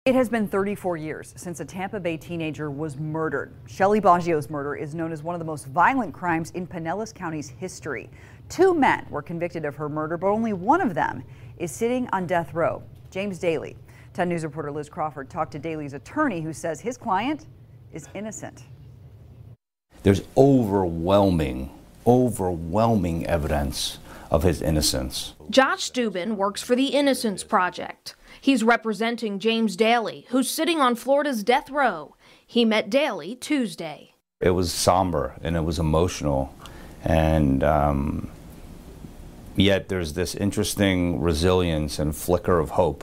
It has been 34 years since a Tampa Bay teenager was murdered. Shelly Boggio's murder is known as one of the most violent crimes in Pinellas County's history. 2 men were convicted of her murder, but only one of them is sitting on death row. James Daly. 10 News reporter Liz Crawford talked to Daly's attorney, who says his client is innocent. There's overwhelming evidence of his innocence. Josh Dubin works for the Innocence Project. He's representing James Daly, who's sitting on Florida's death row. He met Daly Tuesday. It was somber and it was emotional, and yet there's this interesting resilience and flicker of hope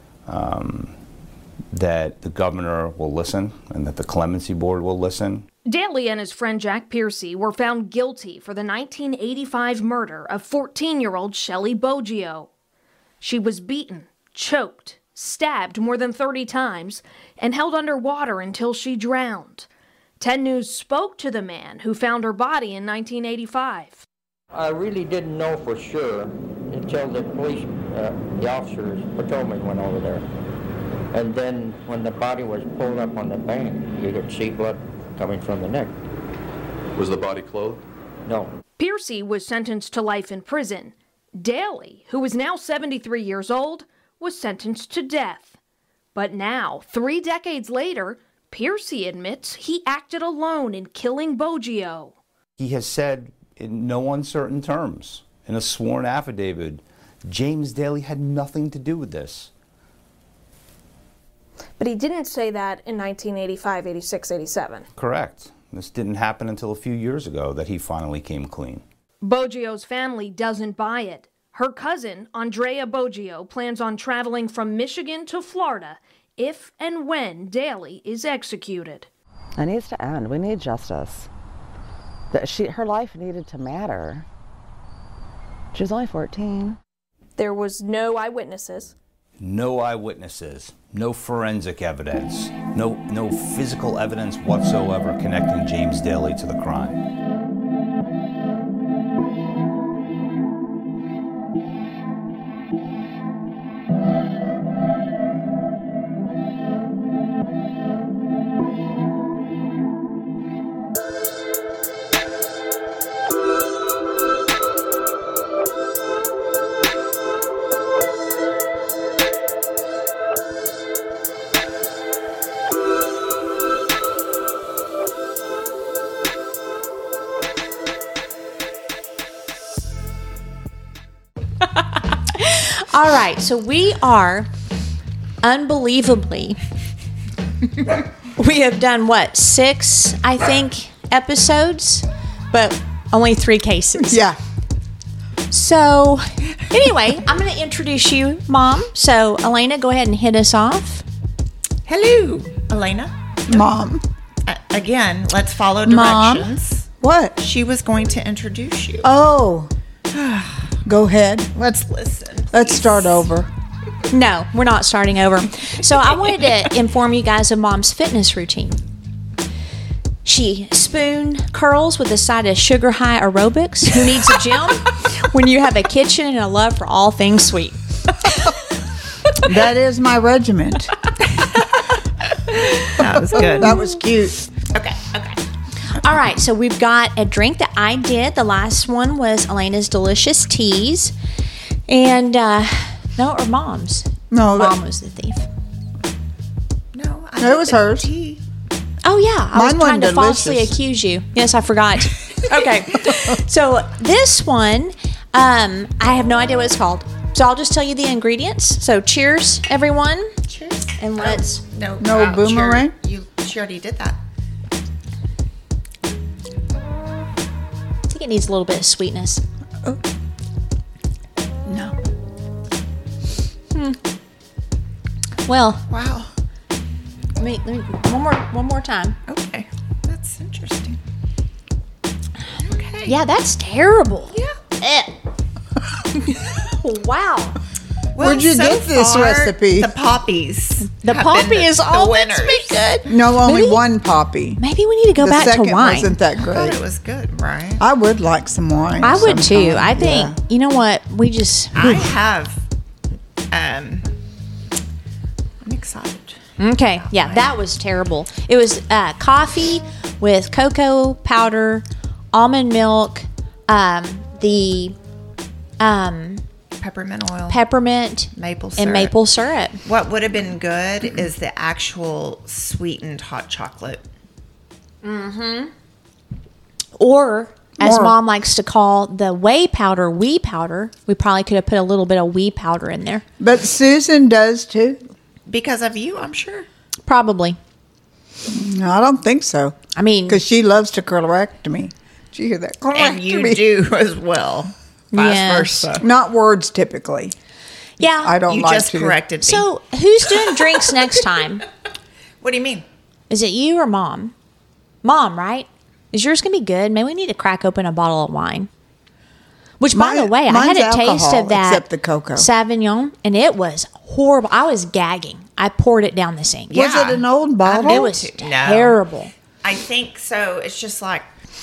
that the governor will listen and that the clemency board will listen. Daly and his friend Jack Piercy were found guilty for the 1985 murder of 14-year-old Shelly Boggio. She was beaten, choked, stabbed more than 30 times, and held underwater until she drowned. 10 News spoke to the man who found her body in 1985. I really didn't know for sure until the police, the officers, patrolmen went over there. And then when the body was pulled up on the bank, you could see blood coming from the neck. Was the body clothed? No. Piercy was sentenced to life in prison. Daly, who is now 73 years old, was sentenced to death. But now, 3 decades later, Piercy admits he acted alone in killing Boggio. He has said in no uncertain terms, in a sworn affidavit, James Daly had nothing to do with this. But he didn't say that in 1985, 86, 87. Correct. This didn't happen until a few years ago that he finally came clean. Boggio's family doesn't buy it. Her cousin, Andrea Boggio, plans on traveling from Michigan to Florida if and when Daly is executed. It needs to end. We need justice. Her life needed to matter. She was only 14. There was no eyewitnesses. No eyewitnesses, no forensic evidence, no physical evidence whatsoever connecting James Daly to the crime. All right, so we are unbelievably, we have done what, 6, I think, episodes, but only 3 cases. Yeah. So anyway, I'm going to introduce you, Mom. So Elena, go ahead and hit us off. Hello, Elena. Mom. Again, let's follow Mom. directions. What? She was going to introduce you. Oh. Go ahead. Let's listen. Let's start over. No, we're not starting over. So I wanted to inform you guys of Mom's fitness routine. She spoon curls with a side of sugar high aerobics. Who needs a gym when you have a kitchen and a love for all things sweet? That is my regiment. That was good. That was cute. Okay. All right, so we've got a drink that I did. The last one was Elena's Delicious Teas. And, no, or Mom's. No, Mom was the thief. No, it was hers. Tea. Oh, yeah. I was Mine trying to wasn't falsely delicious. accuse you. Yes, I forgot. Okay. So this one, I have no idea what it's called. So I'll just tell you the ingredients. So cheers, everyone. Cheers. And let's... No boomerang? She already did that. I think it needs a little bit of sweetness. Oh. No. Well, Wow. let me one more time. Okay. That's interesting. Okay. Yeah, that's terrible. Yeah. Wow. Well, Where'd you get this recipe? The poppies. The have poppy been is the all winners. that's been good. No, only Maybe- one poppy. Maybe we need to go The back to second wine. wasn't that I thought great. it was good, right? I would like some wine. I would too. sometime. I think, Yeah. you know what? We just... I have, let me excited. Okay, yeah, that was terrible. It was coffee with cocoa powder, almond milk, the Peppermint oil, peppermint, maple syrup. and maple syrup. What would have been good is the actual sweetened hot chocolate. Or, as Mom likes to call the whey powder, wee powder. We probably could have put a little bit of wee powder in there. But Susan does too. Because of you, I'm sure. Probably. No, I don't think so. I mean, Because she loves to correct me. Did you hear that? And you Correct me. do as well. Vice Yes. versa. Not words typically. yeah. I don't You like just to. corrected me. So, who's doing drinks next time? What do you mean? Is it you or Mom? Mom, right? Is yours going to be good? Maybe we need to crack open a bottle of wine. Which, by the way, I had mine's a taste alcohol, of that except the cocoa. Sauvignon, and it was horrible. I was gagging. I poured it down the sink. Was Yeah. it an old bottle? It was No. terrible. I think so. It's just like,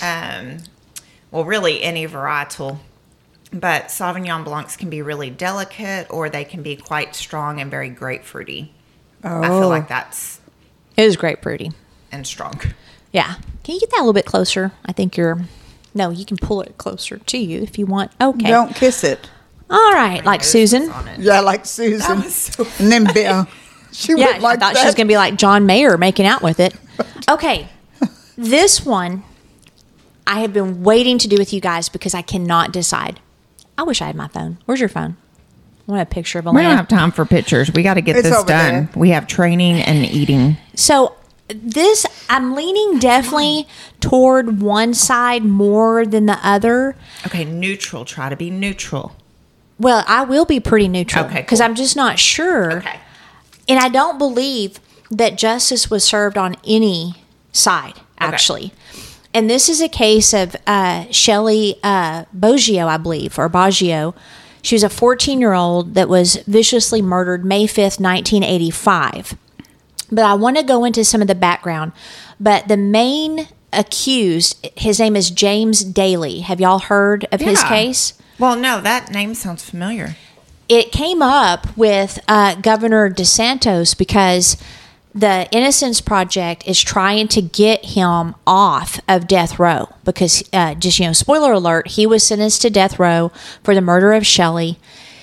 well, really any varietal. But Sauvignon Blancs can be really delicate, or they can be quite strong and very grapefruity. I feel like that's It was grapefruity. and strong. Yeah. Can you get that a little bit closer? I think you're. No, you can pull it closer to you if you want. Okay. Don't kiss it. All right. Like Susan. On it. Yeah, like Susan. That was so- And then Bill. She Yeah, went like I thought that. she was going to be like John Mayer making out with it. Okay. This one I have been waiting to do with you guys because I cannot decide. I wish I had my phone. Where's your phone? I want a picture of a We don't lamb. have time for pictures. We got to get It's this over done. there. We have training and eating. So this, I'm leaning definitely toward one side more than the other. Okay, neutral. Try to be neutral. Well, I will be pretty neutral Okay, because cool. I'm just not sure. Okay. And I don't believe that justice was served on any side, actually. And this is a case of Shelley Boggio, I believe, or Baggio. She was a 14-year-old that was viciously murdered May 5th, 1985. But I want to go into some of the background. But the main accused, his name is James Daly. Have y'all heard of his Yeah. case? Well, no, that name sounds familiar. It came up with Governor DeSantis because the Innocence Project is trying to get him off of death row because, spoiler alert, he was sentenced to death row for the murder of Shelley.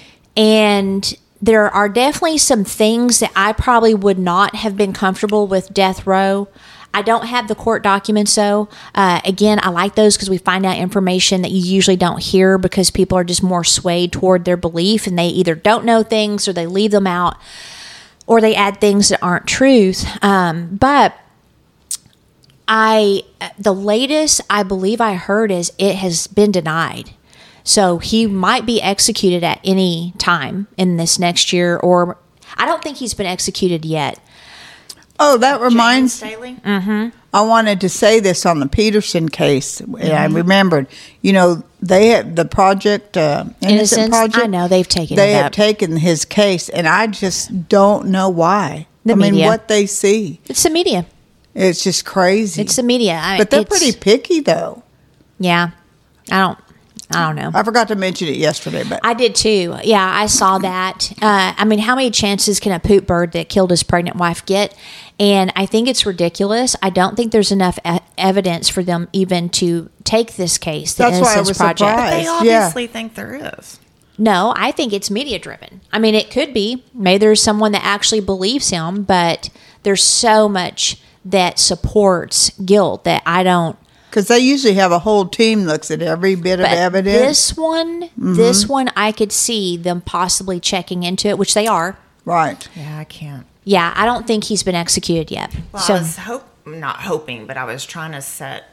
And there are definitely some things that I probably would not have been comfortable with death row. I don't have the court documents, though. Again, I like those because we find out information that you usually don't hear because people are just more swayed toward their belief and they either don't know things or they leave them out or they add things that aren't truth. But the latest I believe I heard is it has been denied. So he might be executed at any time in this next year, or I don't think he's been executed yet. Oh, that reminds. Staley? I wanted to say this on the Peterson case. And I remembered, they have the project, Innocent Innocence? Project. I know, they've taken They it have up. taken his case, and I just don't know why. The media. what they see. It's the media. It's just crazy. It's the media. But they're It's- pretty picky, though. Yeah. I don't know. I forgot to mention it yesterday, but I did too. Yeah, I saw that. How many chances can a poop bird that killed his pregnant wife get? And I think it's ridiculous. I don't think there's enough evidence for them even to take this case. The That's why I Innocence was Project. surprised. They obviously think there is. No, I think it's media driven. I mean, it could be. Maybe there's someone that actually believes him, but there's so much that supports guilt that I don't. because they usually have a whole team looks at every bit of But evidence. this one, I could see them possibly checking into it, which they are. Right. Yeah, I can't. Yeah, I don't think he's been executed yet. Well, so I was not hoping, but I was trying to set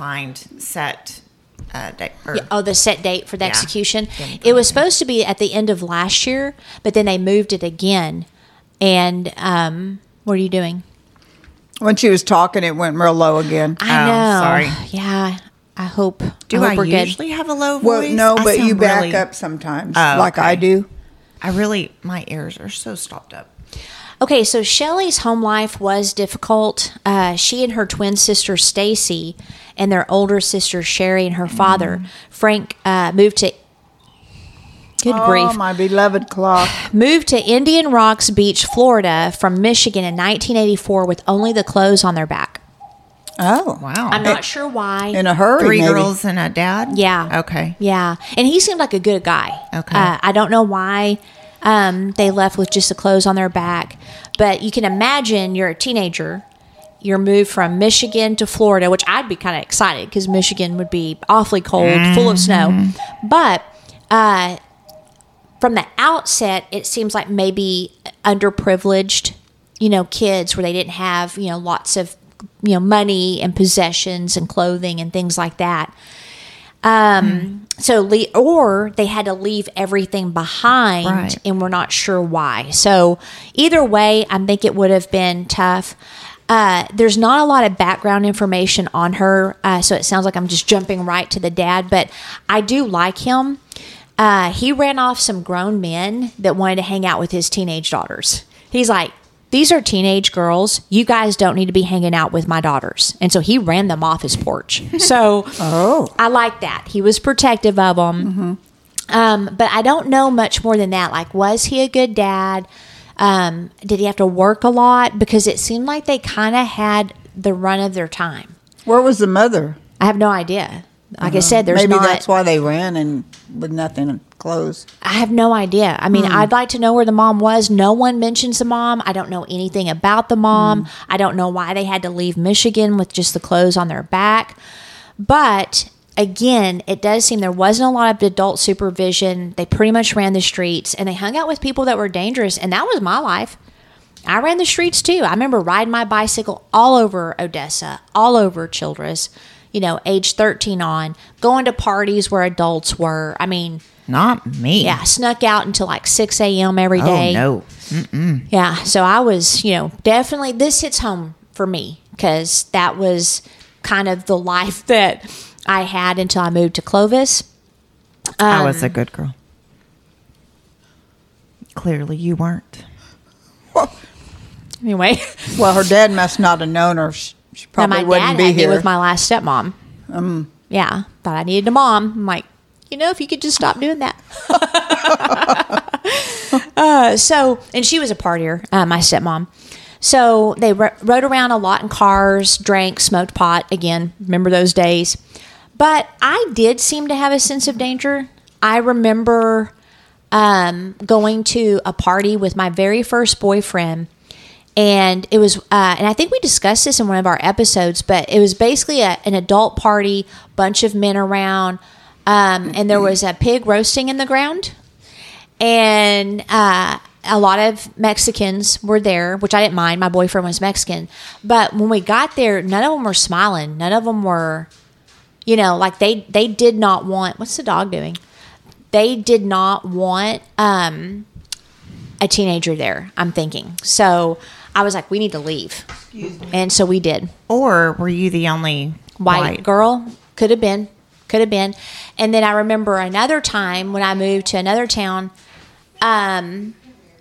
date. the set date for the Yeah. execution. It was supposed to be at the end of last year, but then they moved it again. And what are you doing? When she was talking, it went real low again. I know. sorry. Yeah, I hope. Do I we're usually have a low voice? Well, no, I but you sound back really- up sometimes, Oh, like I okay. do. My ears are so stopped up. Okay, so Shelley's home life was difficult. She and her twin sister Stacy and their older sister Sherry and her father Frank moved to Good Oh, grief. my beloved clock. Moved to Indian Rocks Beach, Florida from Michigan in 1984 with only the clothes on their back. Oh. Wow. I'm not sure why. In a hurry, Three maybe. girls and a dad? Yeah. Okay. Yeah. And he seemed like a good guy. Okay. I don't know why they left with just the clothes on their back. But you can imagine you're a teenager. You're moved from Michigan to Florida, which I'd be kind of excited because Michigan would be awfully cold, full of snow. But from the outset, it seems like maybe underprivileged, kids where they didn't have, lots of, money and possessions and clothing and things like that. Or they had to leave everything behind, Right. and we're not sure why. So either way, I think it would have been tough. There's not a lot of background information on her, so it sounds like I'm just jumping right to the dad, but I do like him. He ran off some grown men that wanted to hang out with his teenage daughters. He's like, these are teenage girls. You guys don't need to be hanging out with my daughters. And so he ran them off his porch. So I like that. He was protective of them. But I don't know much more than that. Like, was he a good dad? Did he have to work a lot? Because it seemed like they kind of had the run of their time. Where was the mother? I have no idea. Like I said, there's Maybe not. that's why they ran and with nothing clothes. I have no idea. I mean, I'd like to know where the mom was. No one mentions the mom. I don't know anything about the mom. I don't know why they had to leave Michigan with just the clothes on their back. But again, it does seem there wasn't a lot of adult supervision. They pretty much ran the streets and they hung out with people that were dangerous. And that was my life. I ran the streets too. I remember riding my bicycle all over Odessa, all over Childress, age 13 on, going to parties where adults were. I mean, Not me. yeah, snuck out until like 6 a.m. every day. Oh, no. Yeah, so I was, definitely, this hits home for me because that was kind of the life that I had until I moved to Clovis. I was a good girl. Clearly you weren't. Anyway, Well, her dad must not have known her. She now probably my wouldn't dad be had me here. with my last stepmom. Yeah, thought I needed a mom. I'm like, if you could just stop doing that. And she was a partier, my stepmom. So they rode around a lot in cars, drank, smoked pot. Again, remember those days. But I did seem to have a sense of danger. I remember going to a party with my very first boyfriend. And it was, and I think we discussed this in one of our episodes, but it was basically an adult party, bunch of men around, and there was a pig roasting in the ground. And a lot of Mexicans were there, which I didn't mind. My boyfriend was Mexican. But when we got there, none of them were smiling. None of them were, like they did not want, what's the dog doing? They did not want a teenager there, I'm thinking. So I was like, we need to leave. And so we did. Or were you the only White girl? Could have been. And then I remember another time when I moved to another town, I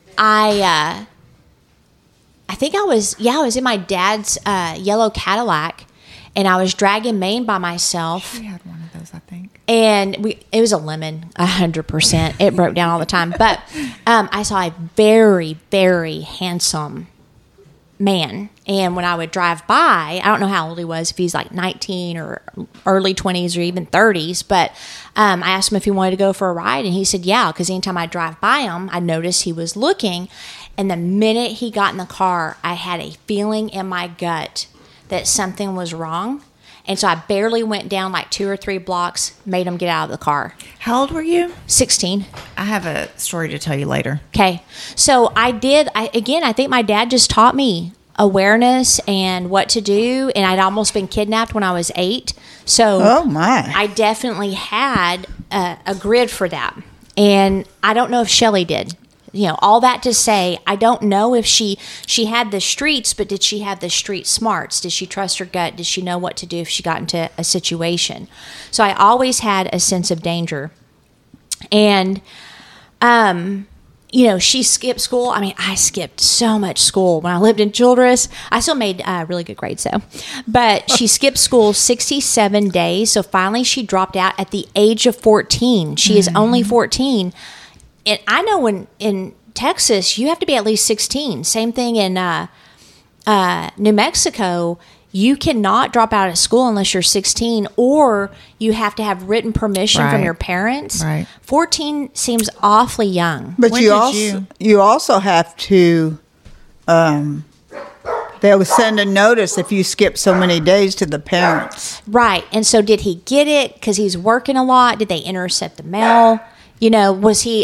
think I was in my dad's yellow Cadillac, and I was dragging Maine by myself. We had one of those, I think. And it was a lemon, 100%. It broke down all the time. But I saw a very, very handsome man. And when I would drive by, I don't know how old he was, if he's like 19 or early 20s or even 30s. But I asked him if he wanted to go for a ride. And he said, yeah, because anytime I drive by him, I noticed he was looking. And the minute he got in the car, I had a feeling in my gut that something was wrong. And so I barely went down like 2 or 3 blocks, made him get out of the car. How old were you? 16. I have a story to tell you later. Okay. So I think my dad just taught me awareness and what to do. And I'd almost been kidnapped when I was 8. So Oh, my. I definitely had a grid for that. And I don't know if Shelley did. All that to say, I don't know if she had the streets, but did she have the street smarts? Did she trust her gut? Did she know what to do if she got into a situation? So I always had a sense of danger. And, she skipped school. I mean, I skipped so much school when I lived in Childress. I still made really good grades, though. But she skipped school 67 days. So finally she dropped out at the age of 14. She is only 14. and I know in Texas, you have to be at least 16. Same thing in New Mexico. You cannot drop out of school unless you're 16, or you have to have written permission from Right. your parents. Right. 14 seems awfully young. But When you did also you also have to. They will send a notice if you skip so many days to the parents. Right. And so did he get it because he's working a lot? Did they intercept the mail? You know, was he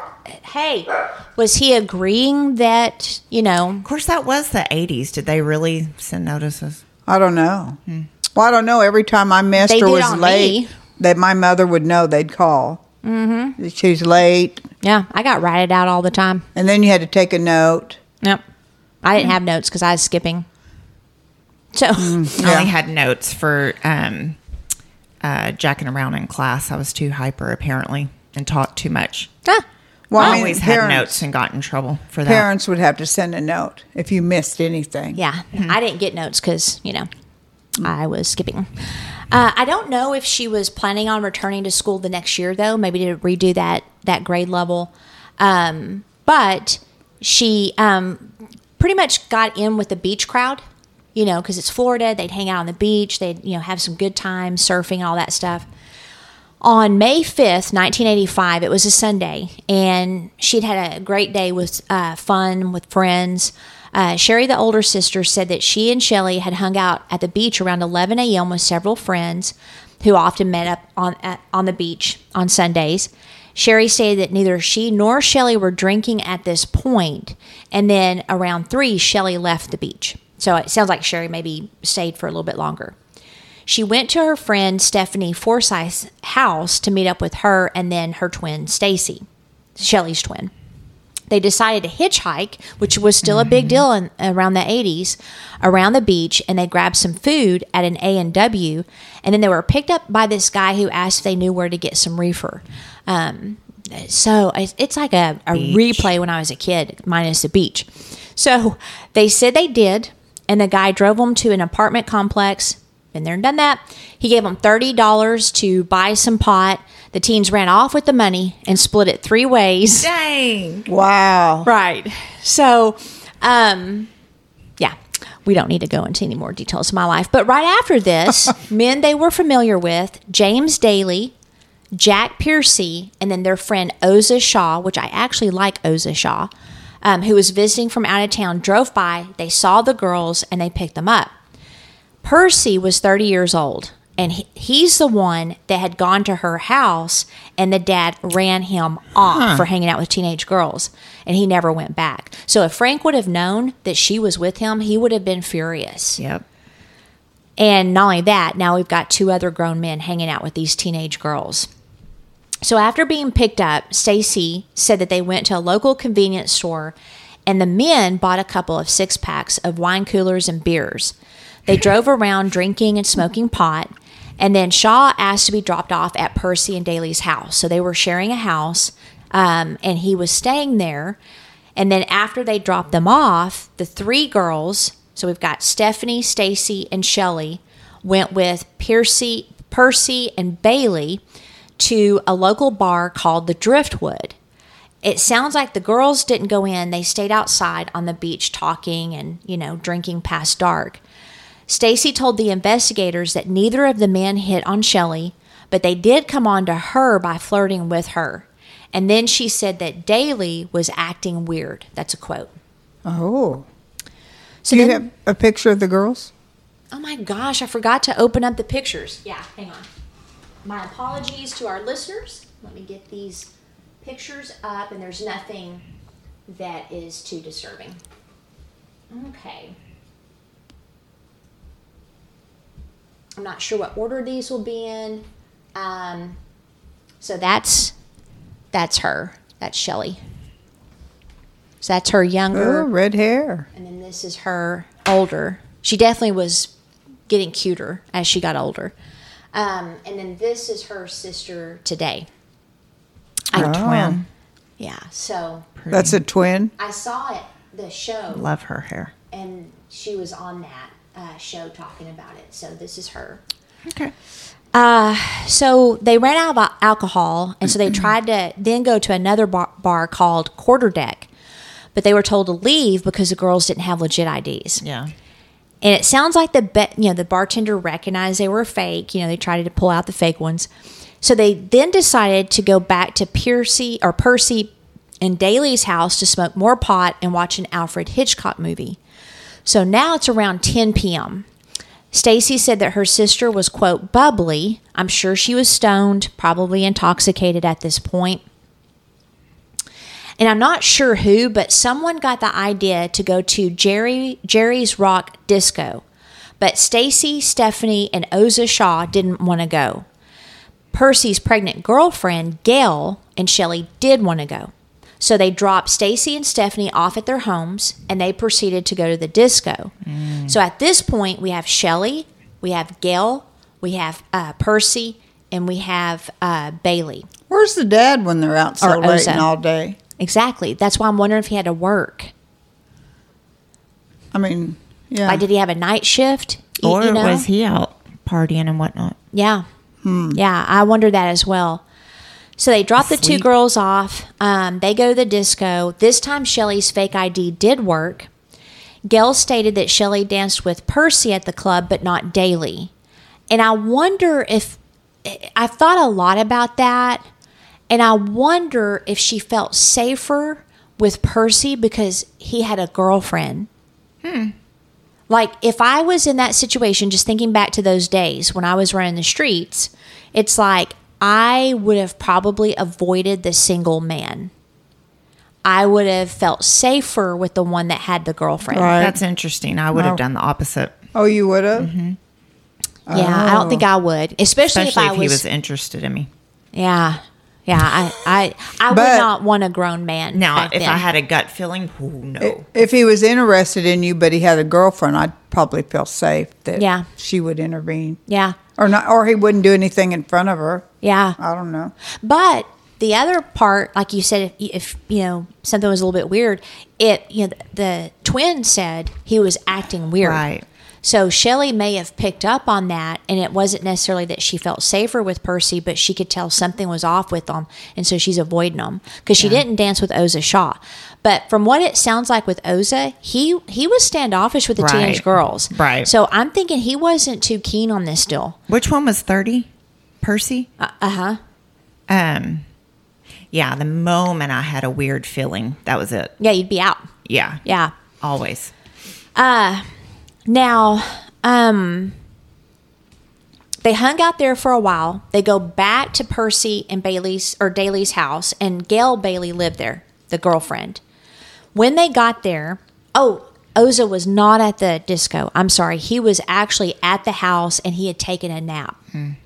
agreeing that, you know, Of course, that was the 80s. Did they really send notices? I don't know. Well, I don't know. Every time I missed They or did was on late, me. that my mother would know. They'd call. Mm-hmm. She's late, yeah, I got ratted out all the time. and then you had to take a note. Yep. I didn't have notes because I was skipping. So, I only had notes for jacking around in class. I was too hyper, apparently, and talked too much. Well, I I mean, always had notes and got in trouble for that. Parents would have to send a note if you missed anything. yeah, I didn't get notes because, you know, I was skipping. I don't know if she was planning on returning to school the next year, though, maybe to redo that grade level. But she pretty much got in with the beach crowd, you know, because it's Florida. They'd hang out on the beach. They'd, you know, have some good time surfing, all that stuff. On May 5th, 1985, it was a Sunday, and she'd had a great day with fun with friends. Sherry, the older sister, said that she and Shelley had hung out at the beach around 11 a.m. with several friends who often met up on the beach on Sundays. Sherry stated that neither she nor Shelley were drinking at this point, and then around 3, Shelley left the beach. So it sounds like Sherry maybe stayed for a little bit longer. She went to her friend Stephanie Forsyth's house to meet up with her and then her twin Stacy, Shelley's twin. They decided to hitchhike, which was still a big deal around the 80s, around the beach, and they grabbed some food at an A&W, and then they were picked up by this guy who asked if they knew where to get some reefer. So it's like a replay when I was a kid, minus the beach. So they said they did, and the guy drove them to an apartment complex. Been there and done that. He gave them $30 to buy some pot. The teens ran off with the money and split it 3 ways. Dang. Wow. Right. So, yeah, we don't need to go into any more details of my life. But right after this, men they were familiar with, James Daly, Jack Piercy, and then their friend Oza Shaw, which I actually like Oza Shaw, who was visiting from out of town, drove by. They saw the girls, and they picked them up. Percy was 30 years old, and he's the one that had gone to her house, and the dad ran him off for hanging out with teenage girls, and he never went back. So if Frank would have known that she was with him, he would have been furious. Yep. And not only that, now we've got 2 other grown men hanging out with these teenage girls. So after being picked up, Stacy said that they went to a local convenience store, and the men bought a couple of 6-packs of wine coolers and beers. They drove around drinking and smoking pot, and then Shaw asked to be dropped off at Percy and Daly's house. So they were sharing a house, and he was staying there. And then after they dropped them off, the 3 girls, so we've got Stephanie, Stacy, and Shelley, went with Percy, and Bailey to a local bar called the Driftwood. It sounds like the girls didn't go in. They stayed outside on the beach talking and, you know, drinking past dark. Stacy told the investigators that neither of the men hit on Shelley, but they did come on to her by flirting with her. And then she said that Daly was acting weird. That's a quote. Oh. So Do you then- have a picture of the girls? Oh my gosh, I forgot to open up the pictures. Yeah, hang on. My apologies to our listeners. Let me get these pictures up, and there's nothing that is too disturbing. Okay. I'm not sure what order these will be in. So that's her. That's Shelley. So that's her younger. Oh, red hair. And then this is her older. She definitely was getting cuter as she got older. And then this is her sister today. Twin. Yeah, so That's a twin. I saw it, the show, Love her hair. and she was on that show talking about it. So this is her. Okay. So they ran out of alcohol, and so they tried to then go to another bar called Quarterdeck, but they were told to leave because the girls didn't have legit IDs. Yeah. And it sounds like the bartender recognized they were fake. They tried to pull out the fake ones. So they then decided to go back to Percy and Daly's house to smoke more pot and watch an Alfred Hitchcock movie. So now it's around 10 p.m. Stacy said that her sister was, quote, bubbly. I'm sure she was stoned, probably intoxicated at this point. And I'm not sure who, but someone got the idea to go to Jerry's Rock Disco. But Stacy, Stephanie, and Oza Shaw didn't want to go. Percy's pregnant girlfriend, Gail, and Shelley did want to go. So they dropped Stacy and Stephanie off at their homes, and they proceeded to go to the disco. So at this point, we have Shelley, we have Gail, we have Percy, and we have Bailey. Where's the dad when they're out so late and all day? Exactly. That's why I'm wondering if he had to work. I mean, yeah. Like, did he have a night shift? Or was he out partying and whatnot? Yeah. Yeah, I wonder that as well. So they dropped the two girls off. They go to the disco. This time, Shelley's fake ID did work. Gail stated that Shelley danced with Percy at the club, but not Daly. And I wonder if... I've thought a lot about that. And I wonder if she felt safer with Percy because he had a girlfriend. Like, if I was in that situation, just thinking back to those days when I was running the streets, it's like I would have probably avoided the single man. I would have felt safer with the one that had the girlfriend. Right. That's interesting. I would have done the opposite. Oh, you would have? Mm-hmm. Yeah, I don't think I would. Especially if he was interested in me. Yeah. Yeah, I would not want a grown man. Now, if I had a gut feeling, no. If he was interested in you, but he had a girlfriend, I'd probably feel safe that she would intervene. Yeah. Or not, or he wouldn't do anything in front of her. Yeah. I don't know. But the other part, like you said, if something was a little bit weird, the twin said he was acting weird. Right. So Shelley may have picked up on that, and it wasn't necessarily that she felt safer with Percy, but she could tell something was off with them, and so she's avoiding them because she didn't dance with Oza Shaw. But from what it sounds like with Oza, he was standoffish with the teenage girls. Right. So I'm thinking he wasn't too keen on this deal. Which one was 30? Percy? Uh-huh. Yeah, the moment I had a weird feeling, that was it. Yeah, you'd be out. Yeah. Yeah. Always. Now, they hung out there for a while. They go back to Percy and Daly's house, and Gail Bailey lived there, the girlfriend. When they got there, Oza was not at the disco. I'm sorry. He was actually at the house, and he had taken a nap.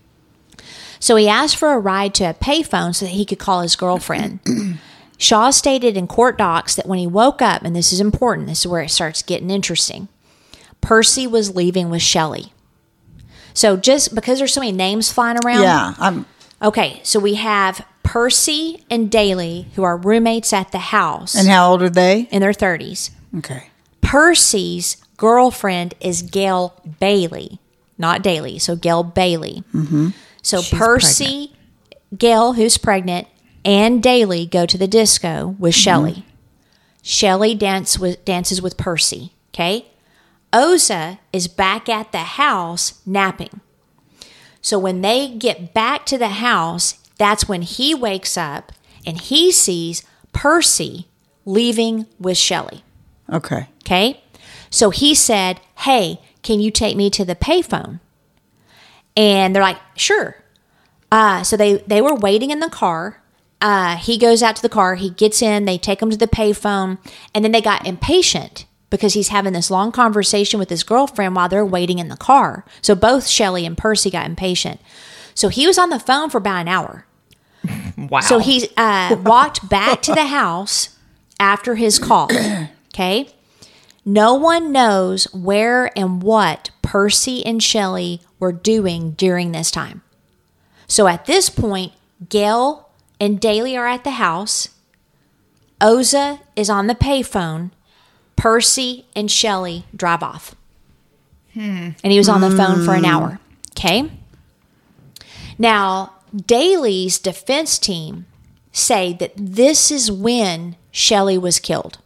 So he asked for a ride to a payphone so that he could call his girlfriend. Shaw stated in court docs that when he woke up, and this is important, this is where it starts getting interesting, Percy was leaving with Shelley. So just because there's so many names flying around. Okay, so we have Percy and Daly, who are roommates at the house. And how old are they? In their 30s. Okay. Percy's girlfriend is Gail Bailey, not Daly. So Gail Bailey. Mm-hmm. So she's Percy, Gail, who's pregnant, and Daly go to the disco with Shelley. Shelley dances with Percy. Okay. Oza is back at the house napping. So when they get back to the house, that's when he wakes up and he sees Percy leaving with Shelley. Okay. Okay. So he said, "Hey, can you take me to the payphone?" And they're like, "Sure." So they were waiting in the car. He goes out to the car. He gets in. They take him to the payphone. And then they got impatient because he's having this long conversation with his girlfriend while they're waiting in the car. So both Shelley and Percy got impatient. So he was on the phone for about an hour. Wow. So he walked back to the house after his call. Okay. No one knows where and what Percy and Shelley were doing during this time. So at this point, Gail and Daly are at the house. Oza is on the payphone. Percy and Shelley drive off. And he was on the phone for an hour. Okay. Now, Daly's defense team say that this is when Shelley was killed.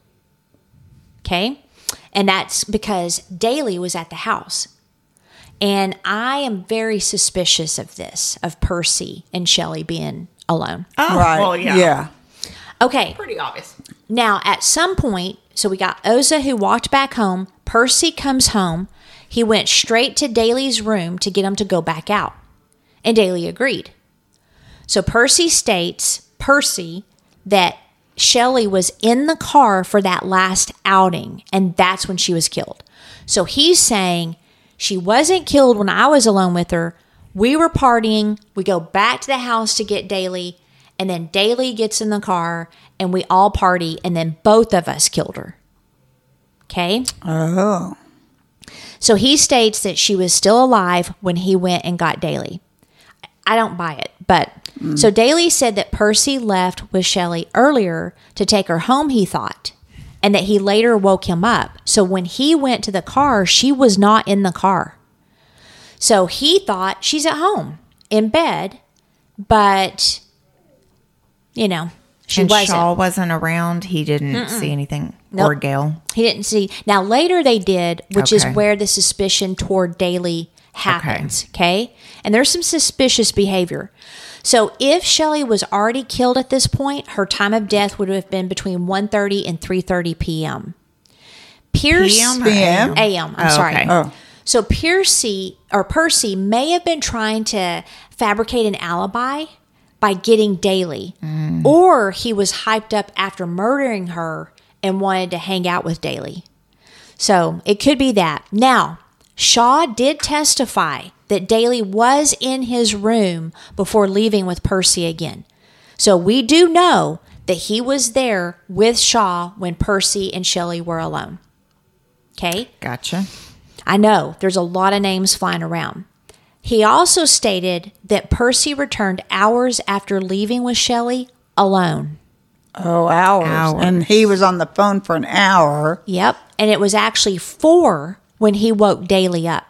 Okay? And that's because Daly was at the house. And I am very suspicious of this, of Percy and Shelley being alone. Oh, Right. well, yeah. Yeah. Okay. Pretty obvious. Now, at some point, so we got Oza who walked back home. Percy comes home. He went straight to Daly's room to get him to go back out. And Daly agreed. So Percy states, that Shelley was in the car for that last outing, and that's when she was killed. So he's saying she wasn't killed when I was alone with her. We were partying. We go back to the house to get Daly, and then Daly gets in the car, and we all party, and then both of us killed her. Okay? Oh. So he states that she was still alive when he went and got Daly. I don't buy it, but so Daly said that Percy left with Shelley earlier to take her home, he thought, and that he later woke him up. So when he went to the car, she was not in the car. So he thought she's at home in bed, but she and wasn't. Shaw wasn't around. He didn't see anything. Nope. Or Gail. He didn't see. Now later they did, which is Okay. where the suspicion toward Daly happens. Okay. And there's some suspicious behavior. So if Shelley was already killed at this point, her time of death would have been between 1:30 and 3:30 p.m. Pierce PM or PM? AM. I'm Oh, sorry. okay. Oh. So Percy may have been trying to fabricate an alibi by getting Daly, or he was hyped up after murdering her and wanted to hang out with Daly. So it could be that. Now, Shaw did testify that Daly was in his room before leaving with Percy again. So we do know that he was there with Shaw when Percy and Shelley were alone. Okay? Gotcha. I know there's a lot of names flying around. He also stated that Percy returned hours after leaving with Shelley alone. Oh, hours. And he was on the phone for an hour. Yep. And it was actually 4 when he woke Daly up.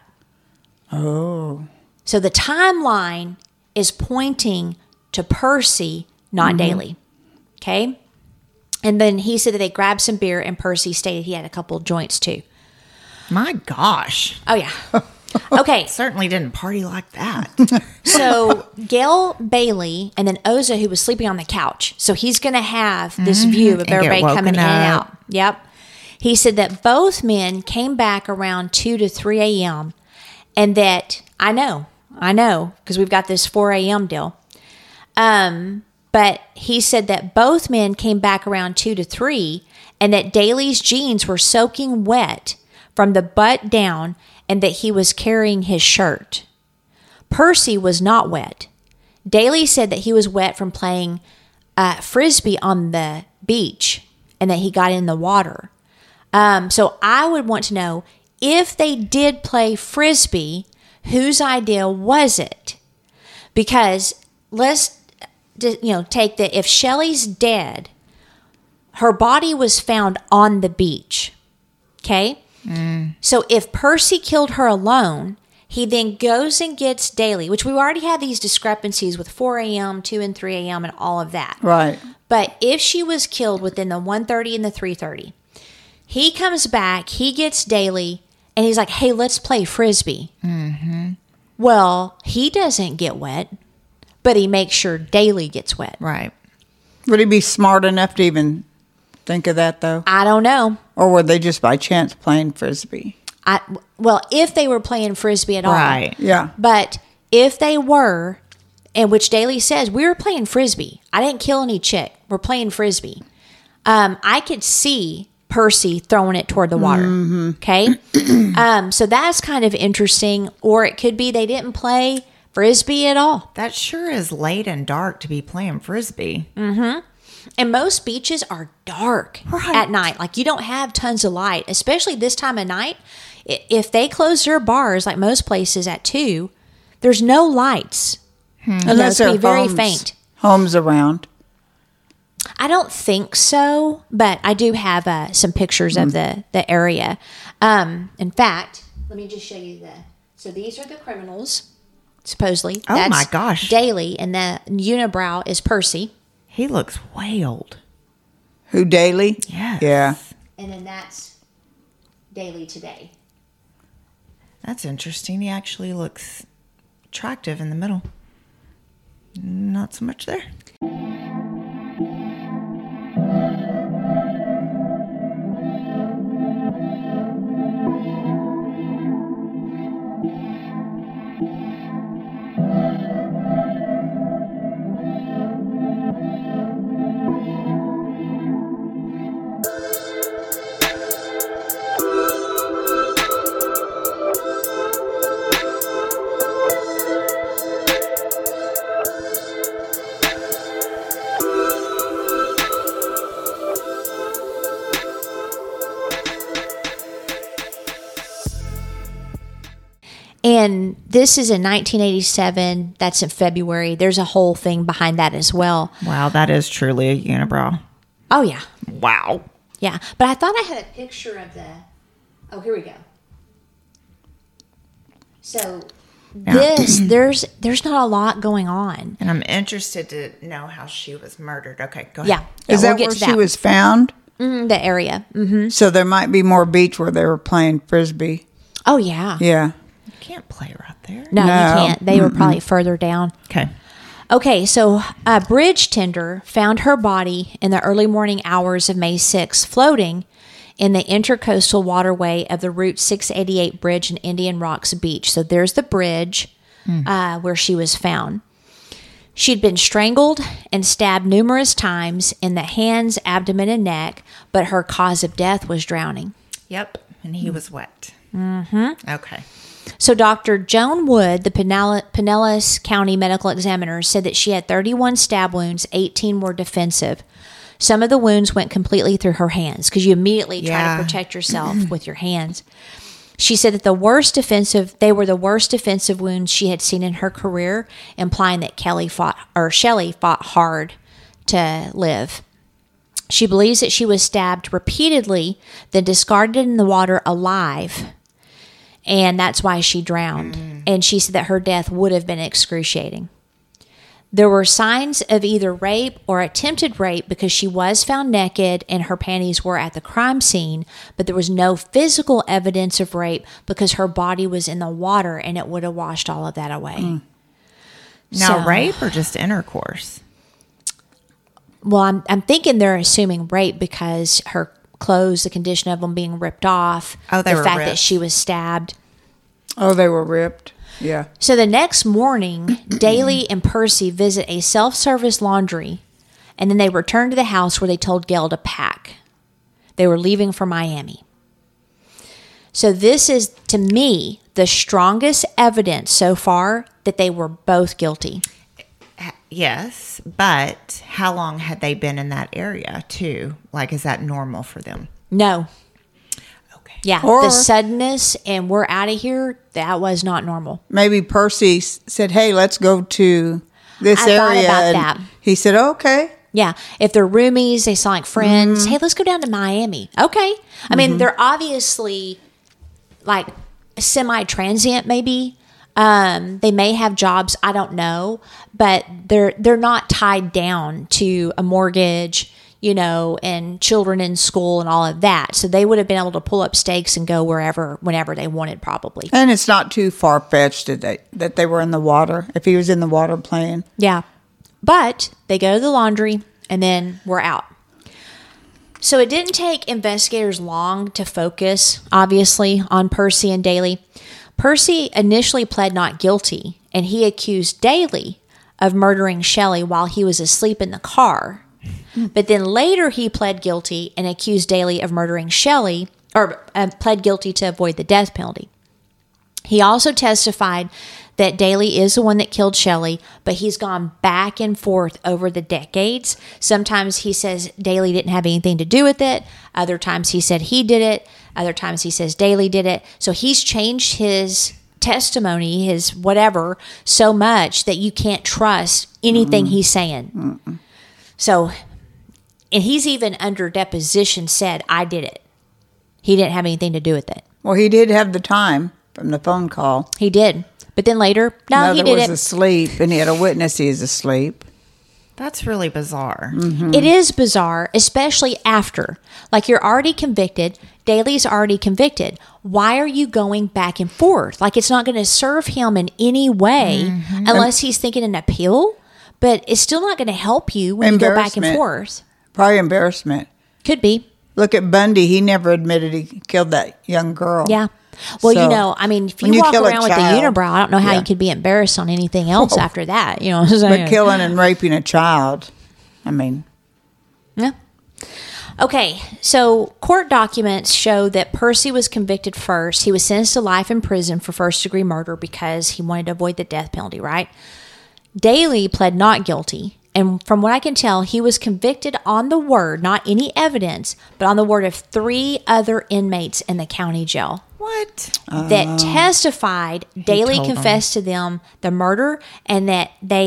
Oh. So the timeline is pointing to Percy, not Daly. Okay? And then he said that they grabbed some beer, and Percy stated he had a couple joints too. My gosh. Oh, yeah. Okay. Certainly didn't party like that. So Gail Bailey and then Oza, who was sleeping on the couch. So he's going to have this view of And get everybody coming in woken and up. out. Yep. He said that both men came back around 2 to 3 a.m. and that, I know, because we've got this 4 a.m. deal. But he said that both men came back around 2 to 3 and that Daly's jeans were soaking wet from the butt down and that he was carrying his shirt. Percy was not wet. Daly said that he was wet from playing Frisbee on the beach and that he got in the water. So I would want to know, if they did play Frisbee, whose idea was it? Because let's take that if Shelley's dead, her body was found on the beach. Okay? So if Percy killed her alone, he then goes and gets Daly, which we already had these discrepancies with 4 a.m., 2 and 3 a.m. and all of that. Right. But if she was killed within the 1:30 and the 3:30, he comes back, he gets Daly, and he's like, hey, let's play Frisbee. Well, he doesn't get wet, but he makes sure Daly gets wet. Right. Would he be smart enough to even think of that, though? I don't know. Or were they just by chance playing Frisbee? Well, if they were playing Frisbee at all. Right. Yeah. But if they were, and which Daly says, we were playing Frisbee. I didn't kill any chick. We're playing Frisbee. I could see Percy throwing it toward the water. Okay? So that's kind of interesting. Or it could be they didn't play Frisbee at all. That sure is late and dark to be playing Frisbee. And most beaches are dark at night. Like, you don't have tons of light, especially this time of night. If they close their bars, like most places at 2, there's no lights. Unless there there are very homes, faint. homes around. I don't think so, but I do have some pictures of the area. In fact, let me just show you so these are the criminals. supposedly. Oh, That's my gosh. Daly, and the unibrow is Percy. He looks way old. Who, Daly? Yes. Yeah. And then that's Daly today. That's interesting. He actually looks attractive in the middle. Not so much there. And this is in 1987. That's in February. There's a whole thing behind that as well. Wow, that is truly a unibrow. Oh, yeah. Wow. Yeah. But I thought I had a picture of the... Oh, here we go. So there's not a lot going on. And I'm interested to know how she was murdered. Okay, go ahead. Yeah. Is we'll that get where to she was found? The area. Mm-hmm. So there might be more beach where they were playing frisbee. Oh, yeah. Yeah. You can't play right there. No, No. you can't. They were probably further down. Okay. Okay, so a bridge tender found her body in the early morning hours of May 6th, floating in the intercoastal waterway of the Route 688 bridge in Indian Rocks Beach. So there's the bridge where she was found. She'd been strangled and stabbed numerous times in the hands, abdomen, and neck, but her cause of death was drowning. Yep. And he was wet. Mm-hmm. Okay. So Dr. Joan Wood, the Pinellas County medical examiner, said that she had 31 stab wounds, 18 were defensive. Some of the wounds went completely through her hands because you immediately try to protect yourself with your hands. She said that they were the worst defensive wounds she had seen in her career, implying that Shelley fought hard to live. She believes that she was stabbed repeatedly, then discarded in the water alive, and that's why she drowned. And she said that her death would have been excruciating. There were signs of either rape or attempted rape because she was found naked and her panties were at the crime scene, but there was no physical evidence of rape because her body was in the water and it would have washed all of that away. Now, rape or just intercourse? Well, I'm thinking they're assuming rape because her clothes, the condition of them being ripped off, they the were fact ripped. that she was stabbed. Oh, they were ripped. Yeah. So the next morning, Daly and Percy visit a self-service laundry, and then they return to the house where they told Gail to pack. They were leaving for Miami. So this is, to me, the strongest evidence so far that they were both guilty. Yes, but how long had they been in that area, too? Like, is that normal for them? No. Okay. Yeah, Or- the suddenness and we're out of here, that was not normal. Maybe Percy said, "Hey, let's go to this I thought area." about and that. He said, "Okay." Yeah, if they're roomies, they sound like friends. Hey, let's go down to Miami. Okay. I mean, they're obviously like semi-transient maybe. They may have jobs, I don't know, but they're not tied down to a mortgage, and children in school and all of that. So they would have been able to pull up stakes and go wherever, whenever they wanted, probably. And it's not too far-fetched that they were in the water, if he was in the water playing. Yeah. But they go to the laundry and then we're out. So it didn't take investigators long to focus, obviously, on Percy and Daly. Percy initially pled not guilty, and he accused Daly of murdering Shelley while he was asleep in the car. But then later he pled guilty and accused Daly of murdering Shelley, or pled guilty to avoid the death penalty. He also testified that Daly is the one that killed Shelley, but he's gone back and forth over the decades. Sometimes he says Daly didn't have anything to do with it. Other times he said he did it. Other times he says Daly did it. So he's changed his testimony, his whatever, so much that you can't trust anything he's saying. So, and he's even under deposition said, I did it. He didn't have anything to do with it. Well, he did have the time from the phone call. He did. But then later, no, he Another did was it. asleep, and he had a witness he is asleep. That's really bizarre. It is bizarre, especially after. Like, you're already convicted. Daley's already convicted. Why are you going back and forth? Like, it's not going to serve him in any way unless he's thinking an appeal. But it's still not going to help you when you go back and Embarrassment. forth. Probably embarrassment. Could be. Look at Bundy. He never admitted he killed that young girl. Yeah. Well, So, I mean, if when you you walk kill a around with a child, unibrow, I don't know how yeah. you could be embarrassed on anything else after that. You know what I'm saying? But killing and raping a child, I mean, Yeah. Okay, so court documents show that Percy was convicted first. He was sentenced to life in prison for first-degree murder because he wanted to avoid the death penalty, right? Daley pled not guilty, and from what I can tell, he was convicted on the word, not any evidence, but on the word of 3 other inmates in the county jail. What? That testified. Daley told confessed to them the murder, and that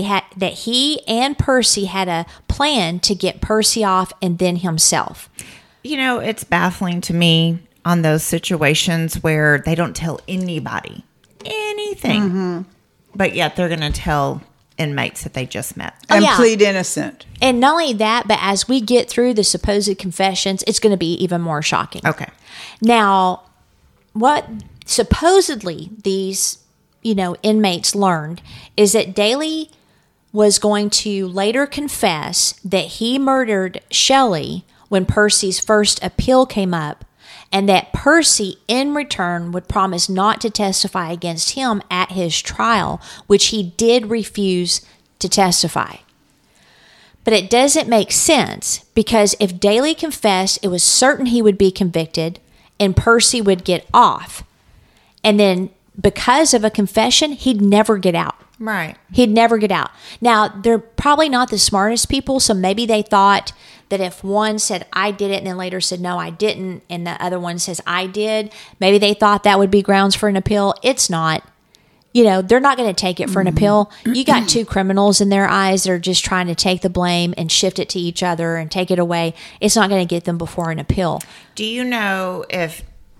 he and Percy had a plan to get Percy off and then himself. You know, it's baffling to me on those situations where they don't tell anybody anything, but yet they're going to tell inmates that they just met. and yeah. plead innocent. And not only that, but as we get through the supposed confessions, it's going to be even more shocking. Okay. Now, what supposedly these, inmates learned is that Daley was going to later confess that he murdered Shelley when Percy's first appeal came up, and that Percy, in return, would promise not to testify against him at his trial, which he did refuse to testify. But it doesn't make sense, because if Daley confessed, it was certain he would be convicted and Percy would get off. And then because of a confession, he'd never get out. Right. He'd never get out. Now, they're probably not the smartest people, so maybe they thought that if one said, I did it, and then later said, no, I didn't, and the other one says, I did, maybe they thought that would be grounds for an appeal. It's not. They're not going to take it for an appeal. You got 2 criminals in their eyes that are just trying to take the blame and shift it to each other and take it away. It's not going to get them before an appeal. Do you know if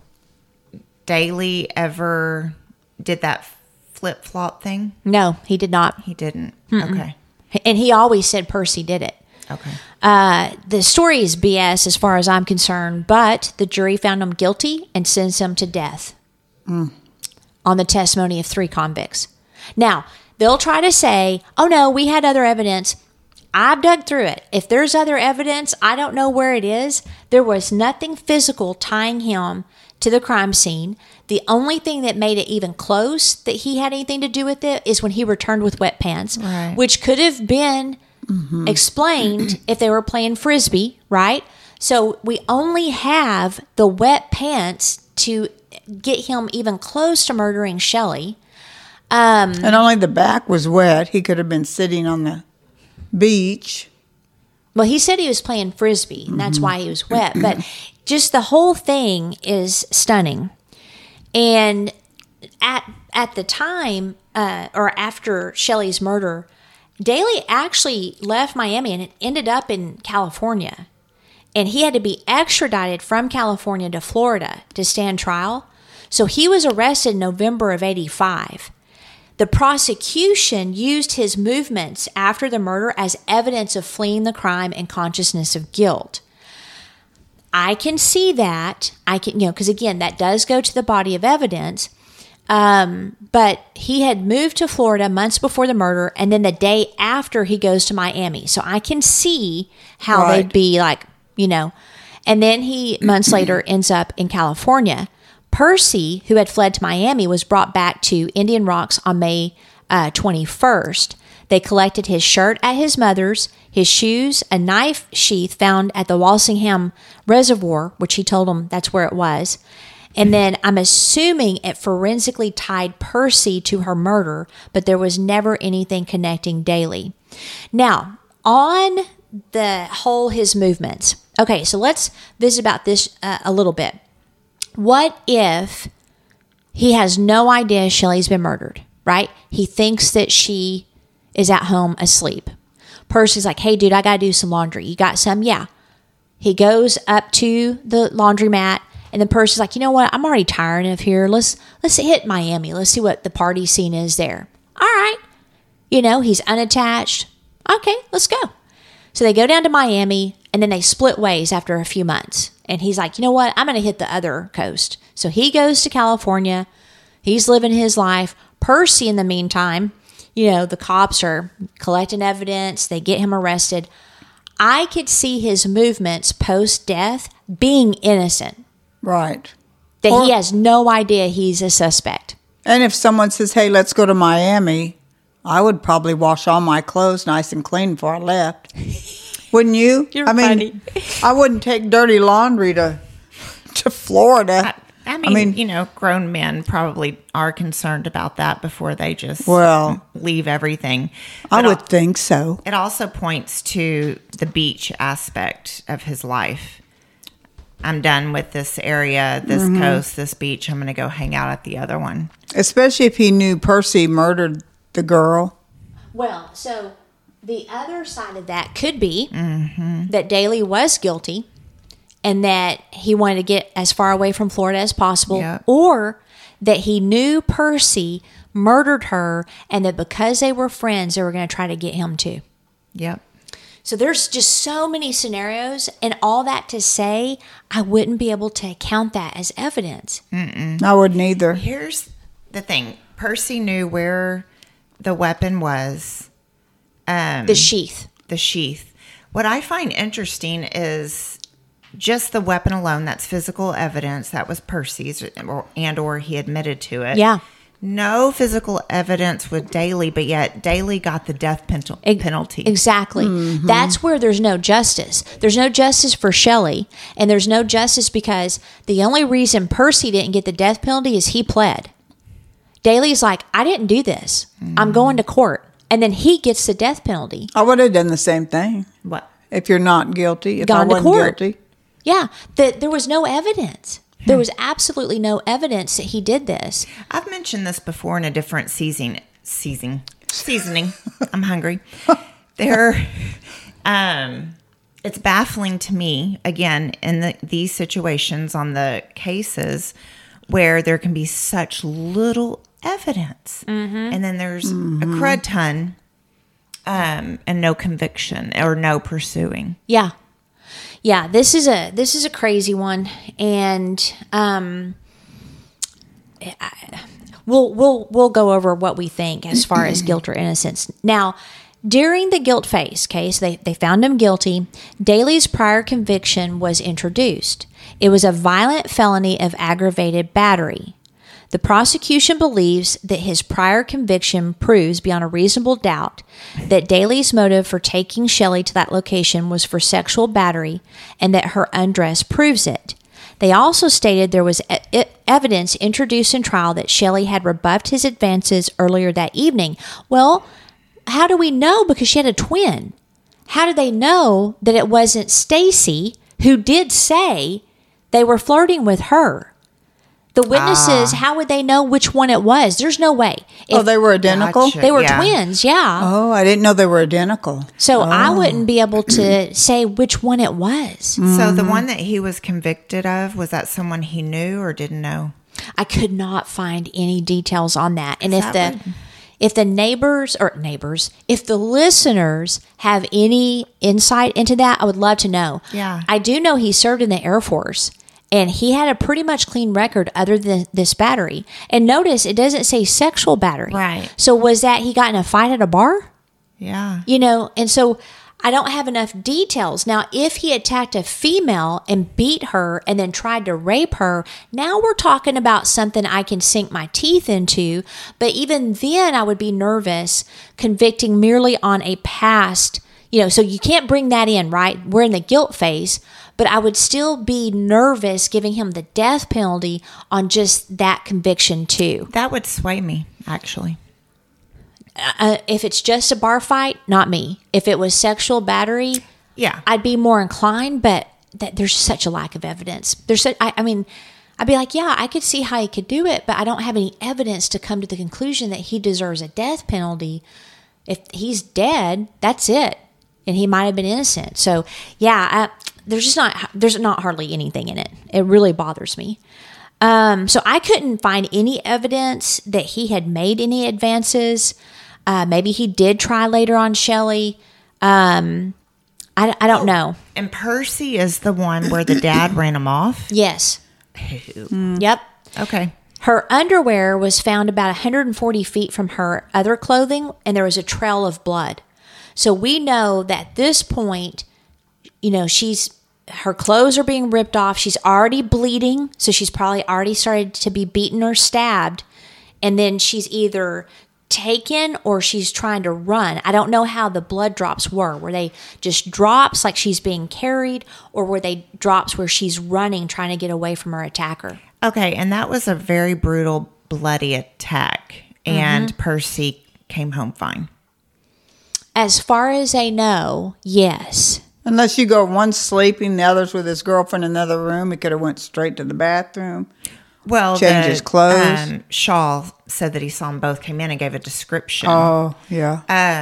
Daley ever did that flip-flop thing? No, he did not. He didn't. Okay. And he always said Percy did it. Okay. The story is BS as far as I'm concerned, but the jury found him guilty and sentenced him to death on the testimony of 3 convicts. Now, they'll try to say, oh no, we had other evidence. I've dug through it. If there's other evidence, I don't know where it is. There was nothing physical tying him to the crime scene. The only thing that made it even close that he had anything to do with it is when he returned with wet pants, Right. which could have been explained if they were playing Frisbee, right? So we only have the wet pants to get him even close to murdering Shelley. And only the back was wet. He could have been sitting on the beach. Well, he said he was playing Frisbee, and that's why he was wet. But just the whole thing is stunning. And at the time, or after Shelley's murder, Daley actually left Miami and ended up in California. And he had to be extradited from California to Florida to stand trial. So he was arrested in November of 85. The prosecution used his movements after the murder as evidence of fleeing the crime and consciousness of guilt. I can see that. Because again, that does go to the body of evidence. But he had moved to Florida months before the murder, and then the day after he goes to Miami. So I can see how Right. they'd be like, and then he months later ends up in California. Percy, who had fled to Miami, was brought back to Indian Rocks on May 21st. They collected his shirt at his mother's, his shoes, a knife sheath found at the Walsingham Reservoir, which he told them that's where it was. And then I'm assuming it forensically tied Percy to her murder, but there was never anything connecting Daley. Now, on the whole, his movements. Okay, so let's visit about this a little bit. What if he has no idea Shelley's been murdered, right? He thinks that she is at home asleep. Percy's like, hey, dude, I got to do some laundry. You got some? Yeah. He goes up to the laundromat, And then Percy's like, you know what? I'm already tired of here. Let's hit Miami. Let's see what the party scene is there. All right. You know, he's unattached. Okay, let's go. So they go down to Miami, and then they split ways after a few months. And he's like, you know what? I'm going to hit the other coast. So he goes to California. He's living his life. Percy, in the meantime, you know, the cops are collecting evidence. They get him arrested. I could see his movements post-death being innocent. Right. That he has no idea he's a suspect. And if someone says, hey, let's go to Miami, I would probably wash all my clothes nice and clean before I left. Wouldn't you? You're funny. I wouldn't take dirty laundry to Florida. I mean, you know, grown men probably are concerned about that before they just leave everything. I would think so. It also points to the beach aspect of his life. I'm done with this area, this coast, this beach. I'm going to go hang out at the other one. Especially if he knew Percy murdered the girl. Well, so the other side of that could be that Daly was guilty and that he wanted to get as far away from Florida as possible, or that he knew Percy murdered her and that because they were friends, they were going to try to get him too. Yep. So there's just so many scenarios, and all that to say, I wouldn't be able to count that as evidence. I wouldn't either. Here's the thing. Percy knew where the weapon was. The sheath. The sheath. What I find interesting is just the weapon alone. That's physical evidence. That was Percy's, or he admitted to it. Yeah. No physical evidence with Daly, but yet Daly got the death penalty. Exactly. That's where there's no justice. There's no justice for Shelley, and there's no justice because the only reason Percy didn't get the death penalty is he pled. Daly's like, I didn't do this. I'm going to court. And then he gets the death penalty. I would have done the same thing. What? If you're not guilty. If Gone I wasn't to court. guilty. Yeah. There was no evidence. There was absolutely no evidence that he did this. I've mentioned this before in a different seasoning. I'm hungry. It's baffling to me, again, in these situations on the cases where there can be such little evidence. And then there's a crud ton and no conviction or no pursuing. Yeah. Yeah, this is a crazy one, and we'll go over what we think as far as guilt or innocence. Now, during the guilt phase case, they found him guilty. Daly's prior conviction was introduced. It was a violent felony of aggravated battery. The prosecution believes that his prior conviction proves beyond a reasonable doubt that Daly's motive for taking Shelley to that location was for sexual battery and that her undress proves it. They also stated there was evidence introduced in trial that Shelley had rebuffed his advances earlier that evening. Well, how do we know? Because she had a twin. How do they know that it wasn't Stacy who did say they were flirting with her? The witnesses, how would they know which one it was? There's no way. They were identical? Gotcha. They were twins, yeah. Oh, I didn't know they were identical. So I wouldn't be able to say which one it was. So the one that he was convicted of, was that someone he knew or didn't know? I could not find any details on that. And if the if the listeners have any insight into that, I would love to know. Yeah. I do know he served in the Air Force. And he had a pretty much clean record other than this battery. And notice, it doesn't say sexual battery. Right. So was that he got in a fight at a bar? Yeah. You know, and so I don't have enough details. Now, if he attacked a female and beat her and then tried to rape her, now we're talking about something I can sink my teeth into. But even then, I would be nervous convicting merely on a past, you know, so you can't bring that in, right? We're in the guilt phase. But I would still be nervous giving him the death penalty on just that conviction too. That would sway me, actually. If it's just a bar fight, not me. If it was sexual battery, yeah, I'd be more inclined. But there's such a lack of evidence. I mean, I'd be like, yeah, I could see how he could do it, but I don't have any evidence to come to the conclusion that he deserves a death penalty. If he's dead, that's it. And he might have been innocent. So, yeah, there's not hardly anything in it. It really bothers me. So I couldn't find any evidence that he had made any advances. Maybe he did try later on Shelley. I don't know. And Percy is the one where the dad ran him off? Yes. Yep. Okay. Her underwear was found about 140 feet from her other clothing, and there was a trail of blood. So we know that at this point, her clothes are being ripped off. She's already bleeding, so she's probably already started to be beaten or stabbed. And then she's either taken or she's trying to run. I don't know how the blood drops were. Were they just drops like she's being carried, or were they drops where she's running, trying to get away from her attacker? Okay, and that was a very brutal, bloody attack. And Percy came home fine. As far as I know, yes. Unless you go one sleeping, the other's with his girlfriend in another room. He could have went straight to the bathroom. Well, change his clothes. Shaw said that he saw them both come in and gave a description. Oh, yeah.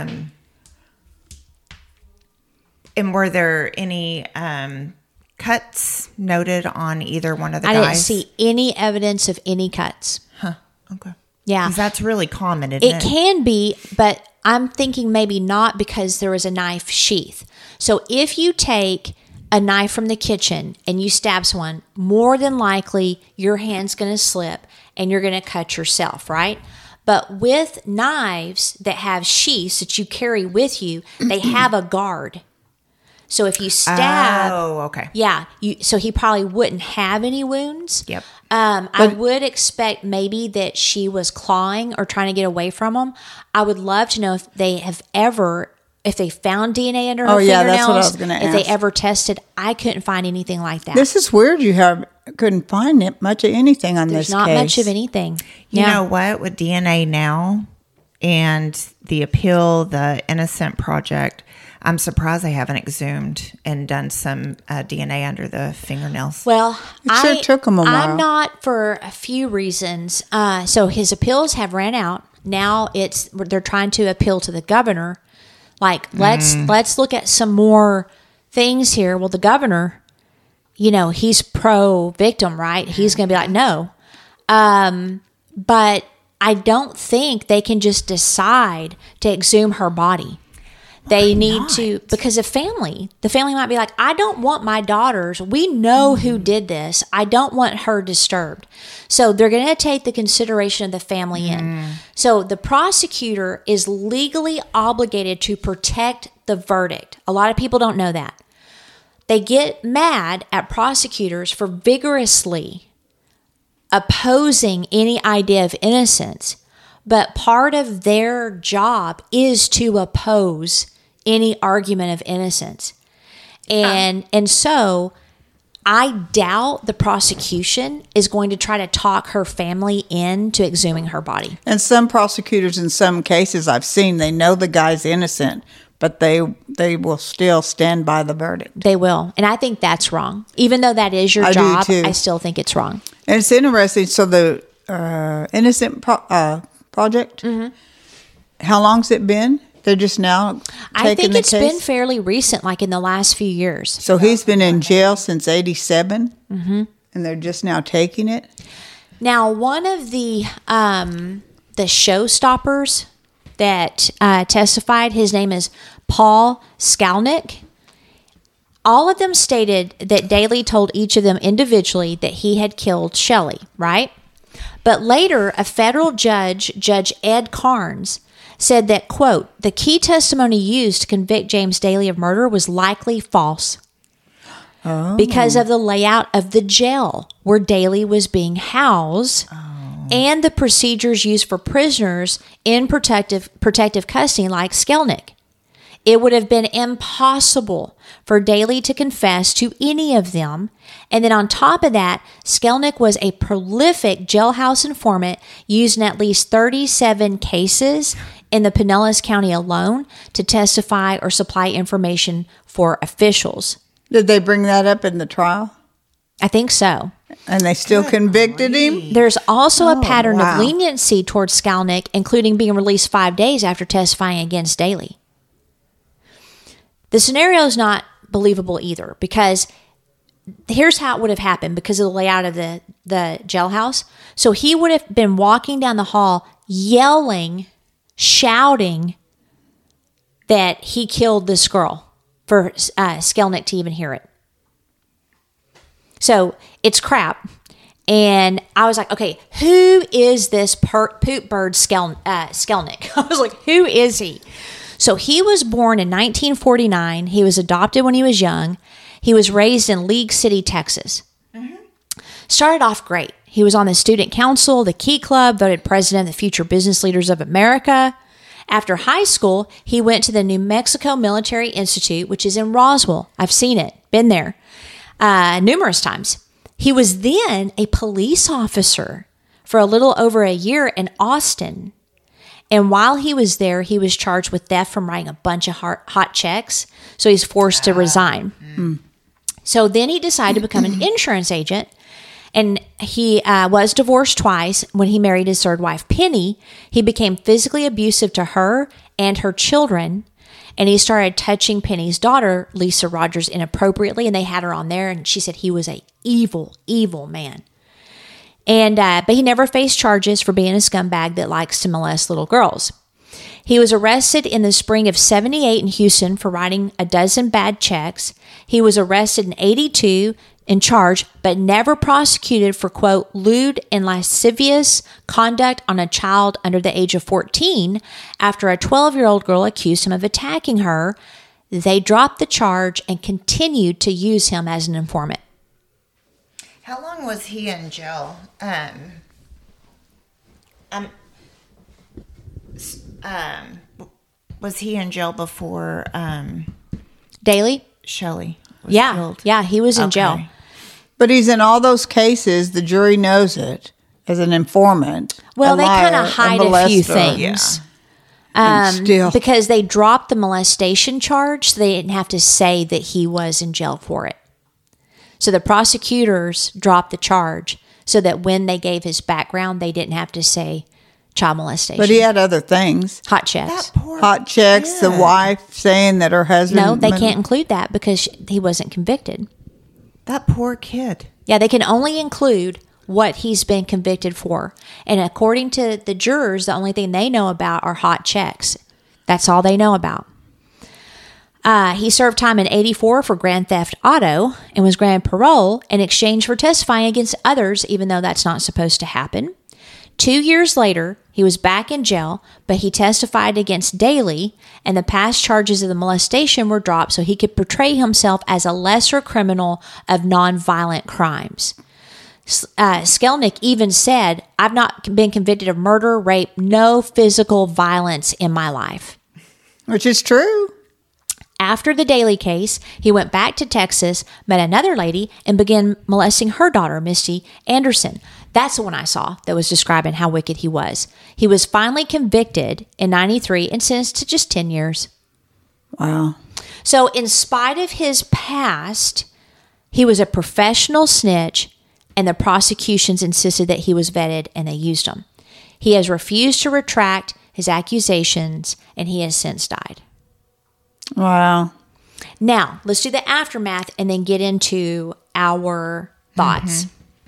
And were there any cuts noted on either one of the I guys? didn't see any evidence of any cuts. Huh. Okay. Yeah. 'Cause that's really common, isn't it? It can be, but I'm thinking maybe not, because there was a knife sheath. So if you take a knife from the kitchen and you stab someone, more than likely your hand's going to slip and you're going to cut yourself, right? But with knives that have sheaths that you carry with you, they have a guard. So if you stab, okay, yeah, so he probably wouldn't have any wounds. Yep. I would expect maybe that she was clawing or trying to get away from him. I would love to know if they found DNA under her fingernails. Yeah, that's what I was going to ask. If they ever tested, I couldn't find anything like that. This is weird. Couldn't find much of anything on There's this not case. much of anything. You know what? With DNA now and the appeal, the Innocent Project, I'm surprised they haven't exhumed and done some DNA under the fingernails. Well, It sure took them a while. I'm not, for a few reasons. So his appeals have ran out. Now they're trying to appeal to the governor. Like, let's look at some more things here. Well, the governor, he's pro-victim, right? He's going to be like, no. But I don't think they can just decide to exhume her body. They need to, because the family might be like, I don't want my daughters. We know who did this. I don't want her disturbed. So they're going to take the consideration of the family in. So the prosecutor is legally obligated to protect the verdict. A lot of people don't know that. They get mad at prosecutors for vigorously opposing any idea of innocence. But part of their job is to oppose any argument of innocence. And so I doubt the prosecution is going to try to talk her family into exhuming her body. And some prosecutors in some cases I've seen, they know the guy's innocent, but they will still stand by the verdict. They will. And I think that's wrong. Even though that is your job, I still think it's wrong. And it's interesting. So the Innocent Project, how long's it been? They're just now taking the case? I think it's been fairly recent, like in the last few years. So he's been in jail since 87, and they're just now taking it? Now, one of the showstoppers that testified, his name is Paul Skalnick. All of them stated that Daly told each of them individually that he had killed Shelley, right? But later, a federal judge, Judge Ed Carnes, said that, quote, the key testimony used to convict James Daly of murder was likely false because of the layout of the jail where Daly was being housed and the procedures used for prisoners in protective custody like Skelnick. It would have been impossible for Daly to confess to any of them. And then on top of that, Skelnick was a prolific jailhouse informant used in at least 37 cases in the Pinellas County alone to testify or supply information for officials. Did they bring that up in the trial? I think so. And they still convicted him? There's also a pattern of leniency towards Skalnick, including being released 5 days after testifying against Daly. The scenario is not believable either, because here's how it would have happened because of the layout of the jailhouse. So he would have been walking down the hall yelling, shouting that he killed this girl for Skelnick to even hear it. So it's crap. And I was like, okay, who is this poop bird Skelnick? I was like, who is he? So he was born in 1949. He was adopted when he was young. He was raised in League City, Texas. Started off great. He was on the student council, the Key Club, voted president of the Future Business Leaders of America. After high school, he went to the New Mexico Military Institute, which is in Roswell. I've seen it, been there numerous times. He was then a police officer for a little over a year in Austin. And while he was there, he was charged with theft from writing a bunch of hot checks. So he's forced to resign. So then he decided to become an insurance agent. And he was divorced twice. When he married his third wife, Penny, he became physically abusive to her and her children. And he started touching Penny's daughter, Lisa Rogers, inappropriately. And they had her on there. And she said he was an evil, evil man. And but he never faced charges for being a scumbag that likes to molest little girls. He was arrested in the spring of 78 in Houston for writing a dozen bad checks. He was arrested in 82 and charged, but never prosecuted for, quote, lewd and lascivious conduct on a child under the age of 14 after a 12-year-old girl accused him of attacking her. They dropped the charge and continued to use him as an informant. How long was he in jail? Was he in jail before Daley? Shelley was killed? Yeah, he was in jail. But he's in all those cases, the jury knows it as an informant. Well, they kind of hide a few things. Because they dropped the molestation charge, so they didn't have to say that he was in jail for it. So the prosecutors dropped the charge so that when they gave his background, they didn't have to say child molestation. But he had other things. Hot checks. Hot checks, the wife saying that her husband... No, they can't include that because he wasn't convicted. That poor kid. Yeah, they can only include what he's been convicted for. And according to the jurors, the only thing they know about are hot checks. That's all they know about. He served time in 84 for grand theft auto and was granted parole in exchange for testifying against others, even though that's not supposed to happen. 2 years later, he was back in jail, but he testified against Daley, and the past charges of the molestation were dropped so he could portray himself as a lesser criminal of nonviolent crimes. Skelnick even said, "I've not been convicted of murder, rape, no physical violence in my life." Which is true. After the Daley case, he went back to Texas, met another lady, and began molesting her daughter, Misty Anderson. That's the one I saw that was describing how wicked he was. He was finally convicted in 93 and sentenced to just 10 years. Wow. So in spite of his past, he was a professional snitch, and the prosecutions insisted that he was vetted, and they used him. He has refused to retract his accusations, and he has since died. Wow. Now, let's do the aftermath and then get into our thoughts.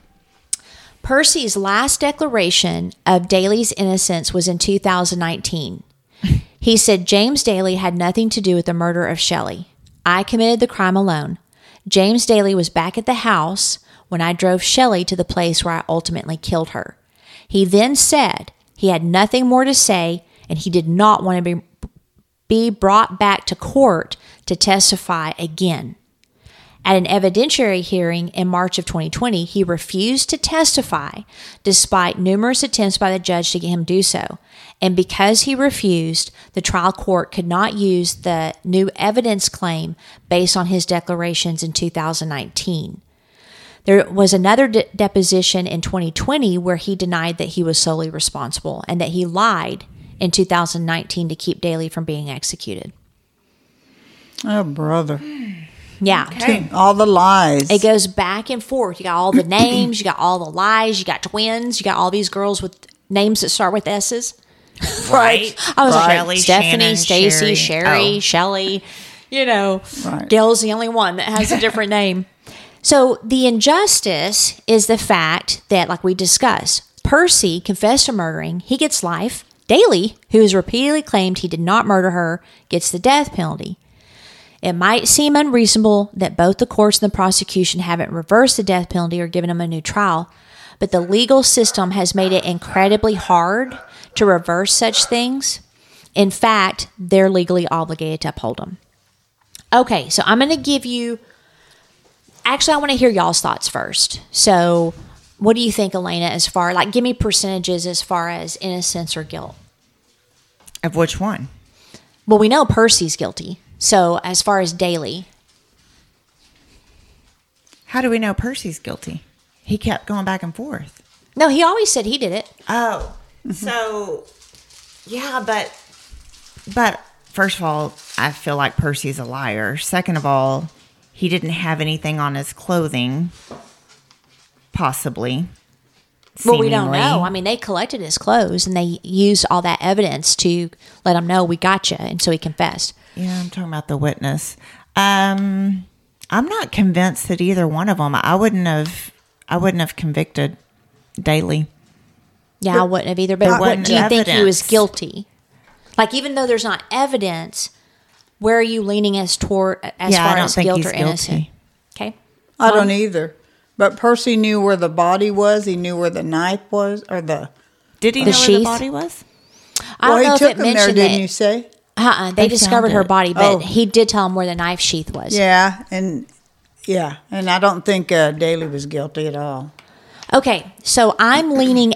Percy's last declaration of Daley's innocence was in 2019. He said, "James Daley had nothing to do with the murder of Shelley. I committed the crime alone. James Daley was back at the house when I drove Shelley to the place where I ultimately killed her. He then said he had nothing more to say and he did not want to be brought back to court to testify again. At an evidentiary hearing in March of 2020, he refused to testify despite numerous attempts by the judge to get him to do so. And because he refused, the trial court could not use the new evidence claim based on his declarations in 2019. There was another deposition in 2020 where he denied that he was solely responsible and that he lied in 2019 to keep Daley from being executed." Oh, brother. Yeah. Okay. All the lies. It goes back and forth. You got all the names, you got all the lies, you got twins, you got all these girls with names that start with S's. Right. I was Shelley, like, Stephanie, Shannon, Stacy, Sherry, Oh. Shelley. Right. Gail's the only one that has a different name. So the injustice is the fact that, like we discussed, Percy confessed to murdering. He gets life. Daley, who has repeatedly claimed he did not murder her, gets the death penalty. It might seem unreasonable that both the courts and the prosecution haven't reversed the death penalty or given him a new trial, but the legal system has made it incredibly hard to reverse such things. In fact, they're legally obligated to uphold them. Okay, so I'm going to give you... Actually, I want to hear y'all's thoughts first. So what do you think, Elena, as far... Like, give me percentages as far as innocence or guilt. Of which one? Well, we know Percy's guilty. So as far as Daley... How do we know Percy's guilty? He kept going back and forth. No, he always said he did it. Oh, so yeah, but first of all, I feel like Percy's a liar. Second of all, he didn't have anything on his clothing, possibly. Well, we don't seemingly. know. I mean, they collected his clothes and they used all that evidence to let him know we got you, and so he confessed. Yeah, I'm talking about the witness. I'm not convinced that either one of them. I wouldn't have convicted Daley. Yeah, I wouldn't have either. But what wasn't do you think he was evidence. guilty? Like, even though there's not evidence, where are you leaning as far I don't as think guilt he's or innocent? guilty. Okay. I don't either. But Percy knew where the body was. He knew where the knife was, or the... Did he The know where sheath? the body was? I Well, don't know he if took it him there, mentioned didn't it. you say? They They discovered found her it. body, but Oh. he did tell him where the knife sheath was. Yeah, and I don't think Daley was guilty at all. Okay, so I'm leaning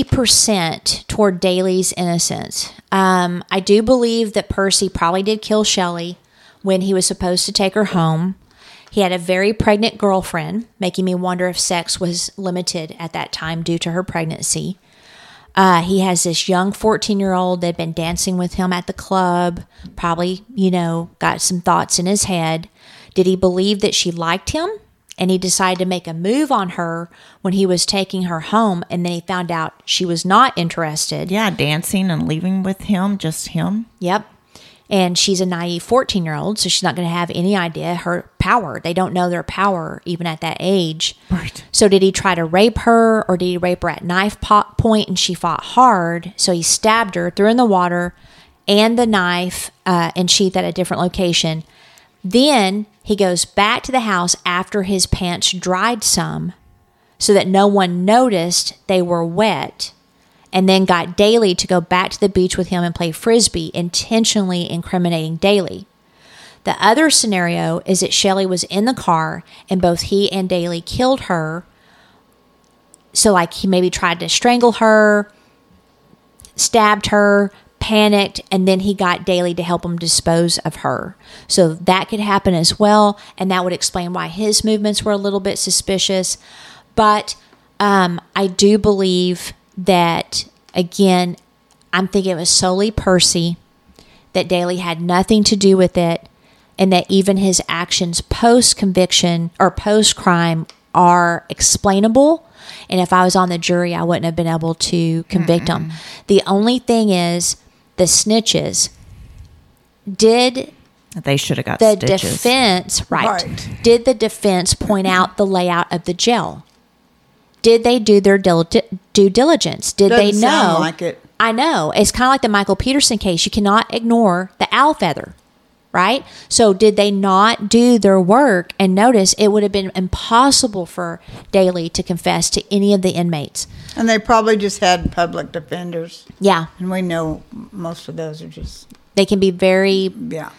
80% toward Daley's innocence. I do believe that Percy probably did kill Shelley when he was supposed to take her home. He had a very pregnant girlfriend, making me wonder if sex was limited at that time due to her pregnancy. He has this young 14-year-old that had been dancing with him at the club, probably, got some thoughts in his head. Did he believe that she liked him? And he decided to make a move on her when he was taking her home, and then he found out she was not interested. Yeah, dancing and leaving with him, just him. Yep. And she's a naive 14-year-old, so she's not going to have any idea her power. They don't know their power even at that age. Right. So did he try to rape her, or did he rape her at knife point and she fought hard? So he stabbed her, threw her in the water, and the knife and sheath at a different location. Then he goes back to the house after his pants dried some so that no one noticed they were wet, and then got Daley to go back to the beach with him and play Frisbee, intentionally incriminating Daley. The other scenario is that Shelley was in the car and both he and Daley killed her. So like he maybe tried to strangle her, stabbed her, panicked, and then he got Daley to help him dispose of her. So that could happen as well, and that would explain why his movements were a little bit suspicious. But I do believe that, again, I'm thinking it was solely Percy, that Daley had nothing to do with it, and that even his actions post-conviction or post-crime are explainable. And if I was on the jury, I wouldn't have been able to convict him. The only thing is, the snitches, did They should have got the stitches. defense, Right. did the defense point out the layout of the jail? Did they do their due diligence? Did they Doesn't know? sound like it. I know. It's kind of like the Michael Peterson case. You cannot ignore the owl feather, right? So did they not do their work and notice it would have been impossible for Daley to confess to any of the inmates? And they probably just had public defenders. Yeah. And we know most of those are just, They can be very, yeah.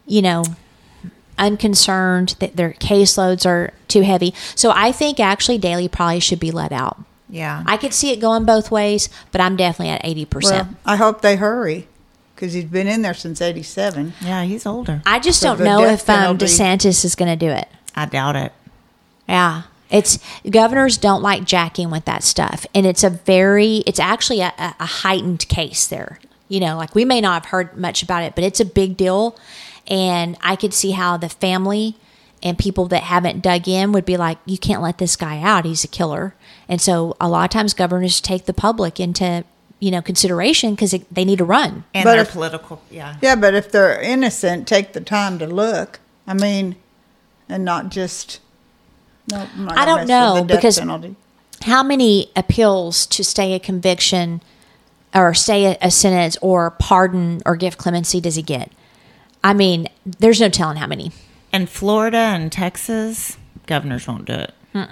unconcerned that their caseloads are too heavy. So I think actually Daley probably should be let out. Yeah. I could see it going both ways, but I'm definitely at 80%. Well, I hope they hurry because he's been in there since 87. Yeah, he's older. I just So don't the know death if penalty- DeSantis is going to do it. I doubt it. Yeah. It's governors don't like jacking with that stuff. And it's actually a heightened case there. Like we may not have heard much about it, but it's a big deal. And I could see how the family and people that haven't dug in would be like, you can't let this guy out. He's a killer. And so a lot of times governors take the public into consideration because they need to run. And But they're if- political, yeah. Yeah, but if they're innocent, take the time to look. I mean, and not just. No, I'm not I gonna don't mess with know, the death because penalty. how many appeals to stay a conviction or stay a sentence or pardon or give clemency does he get? I mean, there's no telling how many. In Florida and Texas, governors won't do it.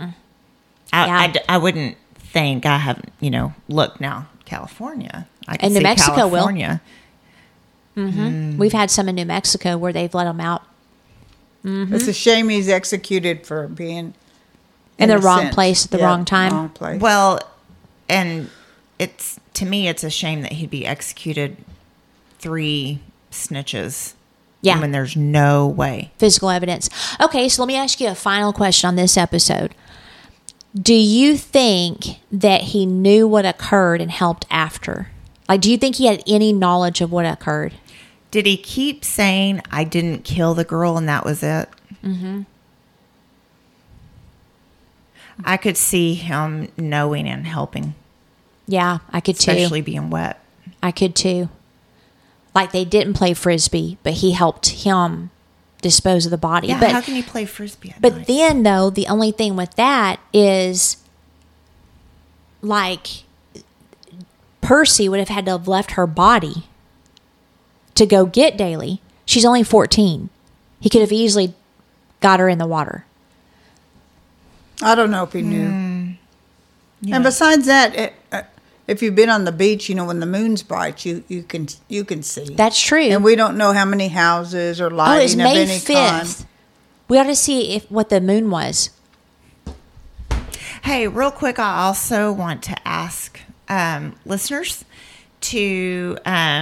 I wouldn't think. I haven't, look now, California. I can And New see Mexico will. California. We've had some in New Mexico where they've let them out It's a shame he's executed for being in the wrong innocent. place at the wrong time. Wrong place. Well, and to me, it's a shame that he'd be executed 3 snitches. Yeah. When there's no way. Physical evidence. Okay, so let me ask you a final question on this episode. Do you think that he knew what occurred and helped after? Like, do you think he had any knowledge of what occurred? Did he keep saying, I didn't kill the girl and that was it? Mm-hmm. I could see him knowing and helping, Yeah, I could too. especially being wet. I could too. Like, they didn't play Frisbee, but he helped him dispose of the body. Yeah, but, how can you play Frisbee at But night? then, though, the only thing with that is, like, Percy would have had to have left her body to go get Daly. She's only 14. He could have easily got her in the water. I don't know if he knew. Yeah. And besides that, if you've been on the beach, when the moon's bright, you can see. That's true. And we don't know how many houses or Oh, lighting it's of May any 5th. kind. We ought to see what the moon was. Hey, real quick, I also want to ask listeners to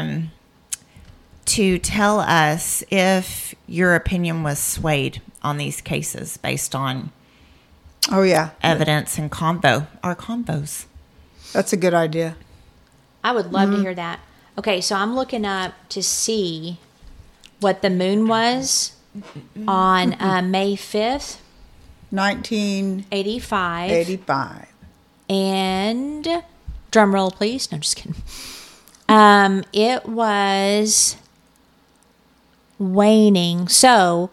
tell us if your opinion was swayed on these cases based on Oh yeah, evidence and our combos. that's a good idea. I would love to hear that. Okay, so I'm looking up to see what the moon was on May 5th, 1985. 85. And drum roll, please. No, just kidding. It was waning. So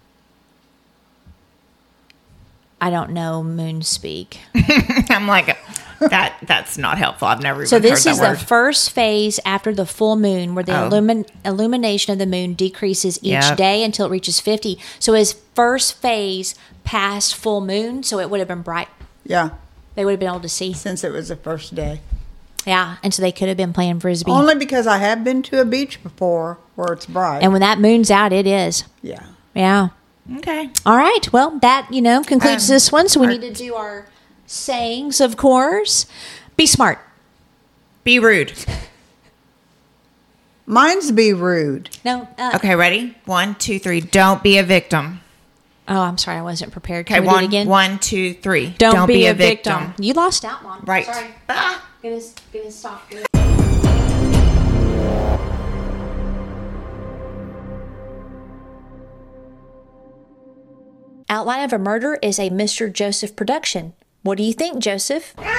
I don't know moon speak. I'm like, that's not helpful. I've never even So this heard is that the word. first phase after the full moon, where the illumination of the moon decreases each Yep. day until it reaches 50. So his first phase past full moon, so it would have been bright. Yeah, They would have been able to see. since it was the first day. Yeah, and so they could have been playing Frisbee. Only because I have been to a beach before where it's bright. And when that moon's out, it is. yeah. Yeah. Okay. All right. Well, that, concludes this one. So we need to do our sayings, of course. Be smart. Be rude. Mine's be rude. No. Okay, ready? 1, 2, 3. Don't be a victim. Oh, I'm sorry. I wasn't prepared. Okay, Can we do it again? 1, 2, 3. Don't be a victim. You lost out, Mom. Right. Sorry. Ah. Gonna stop. Outline of a Murder is a Mr. Joseph production. What do you think, Joseph?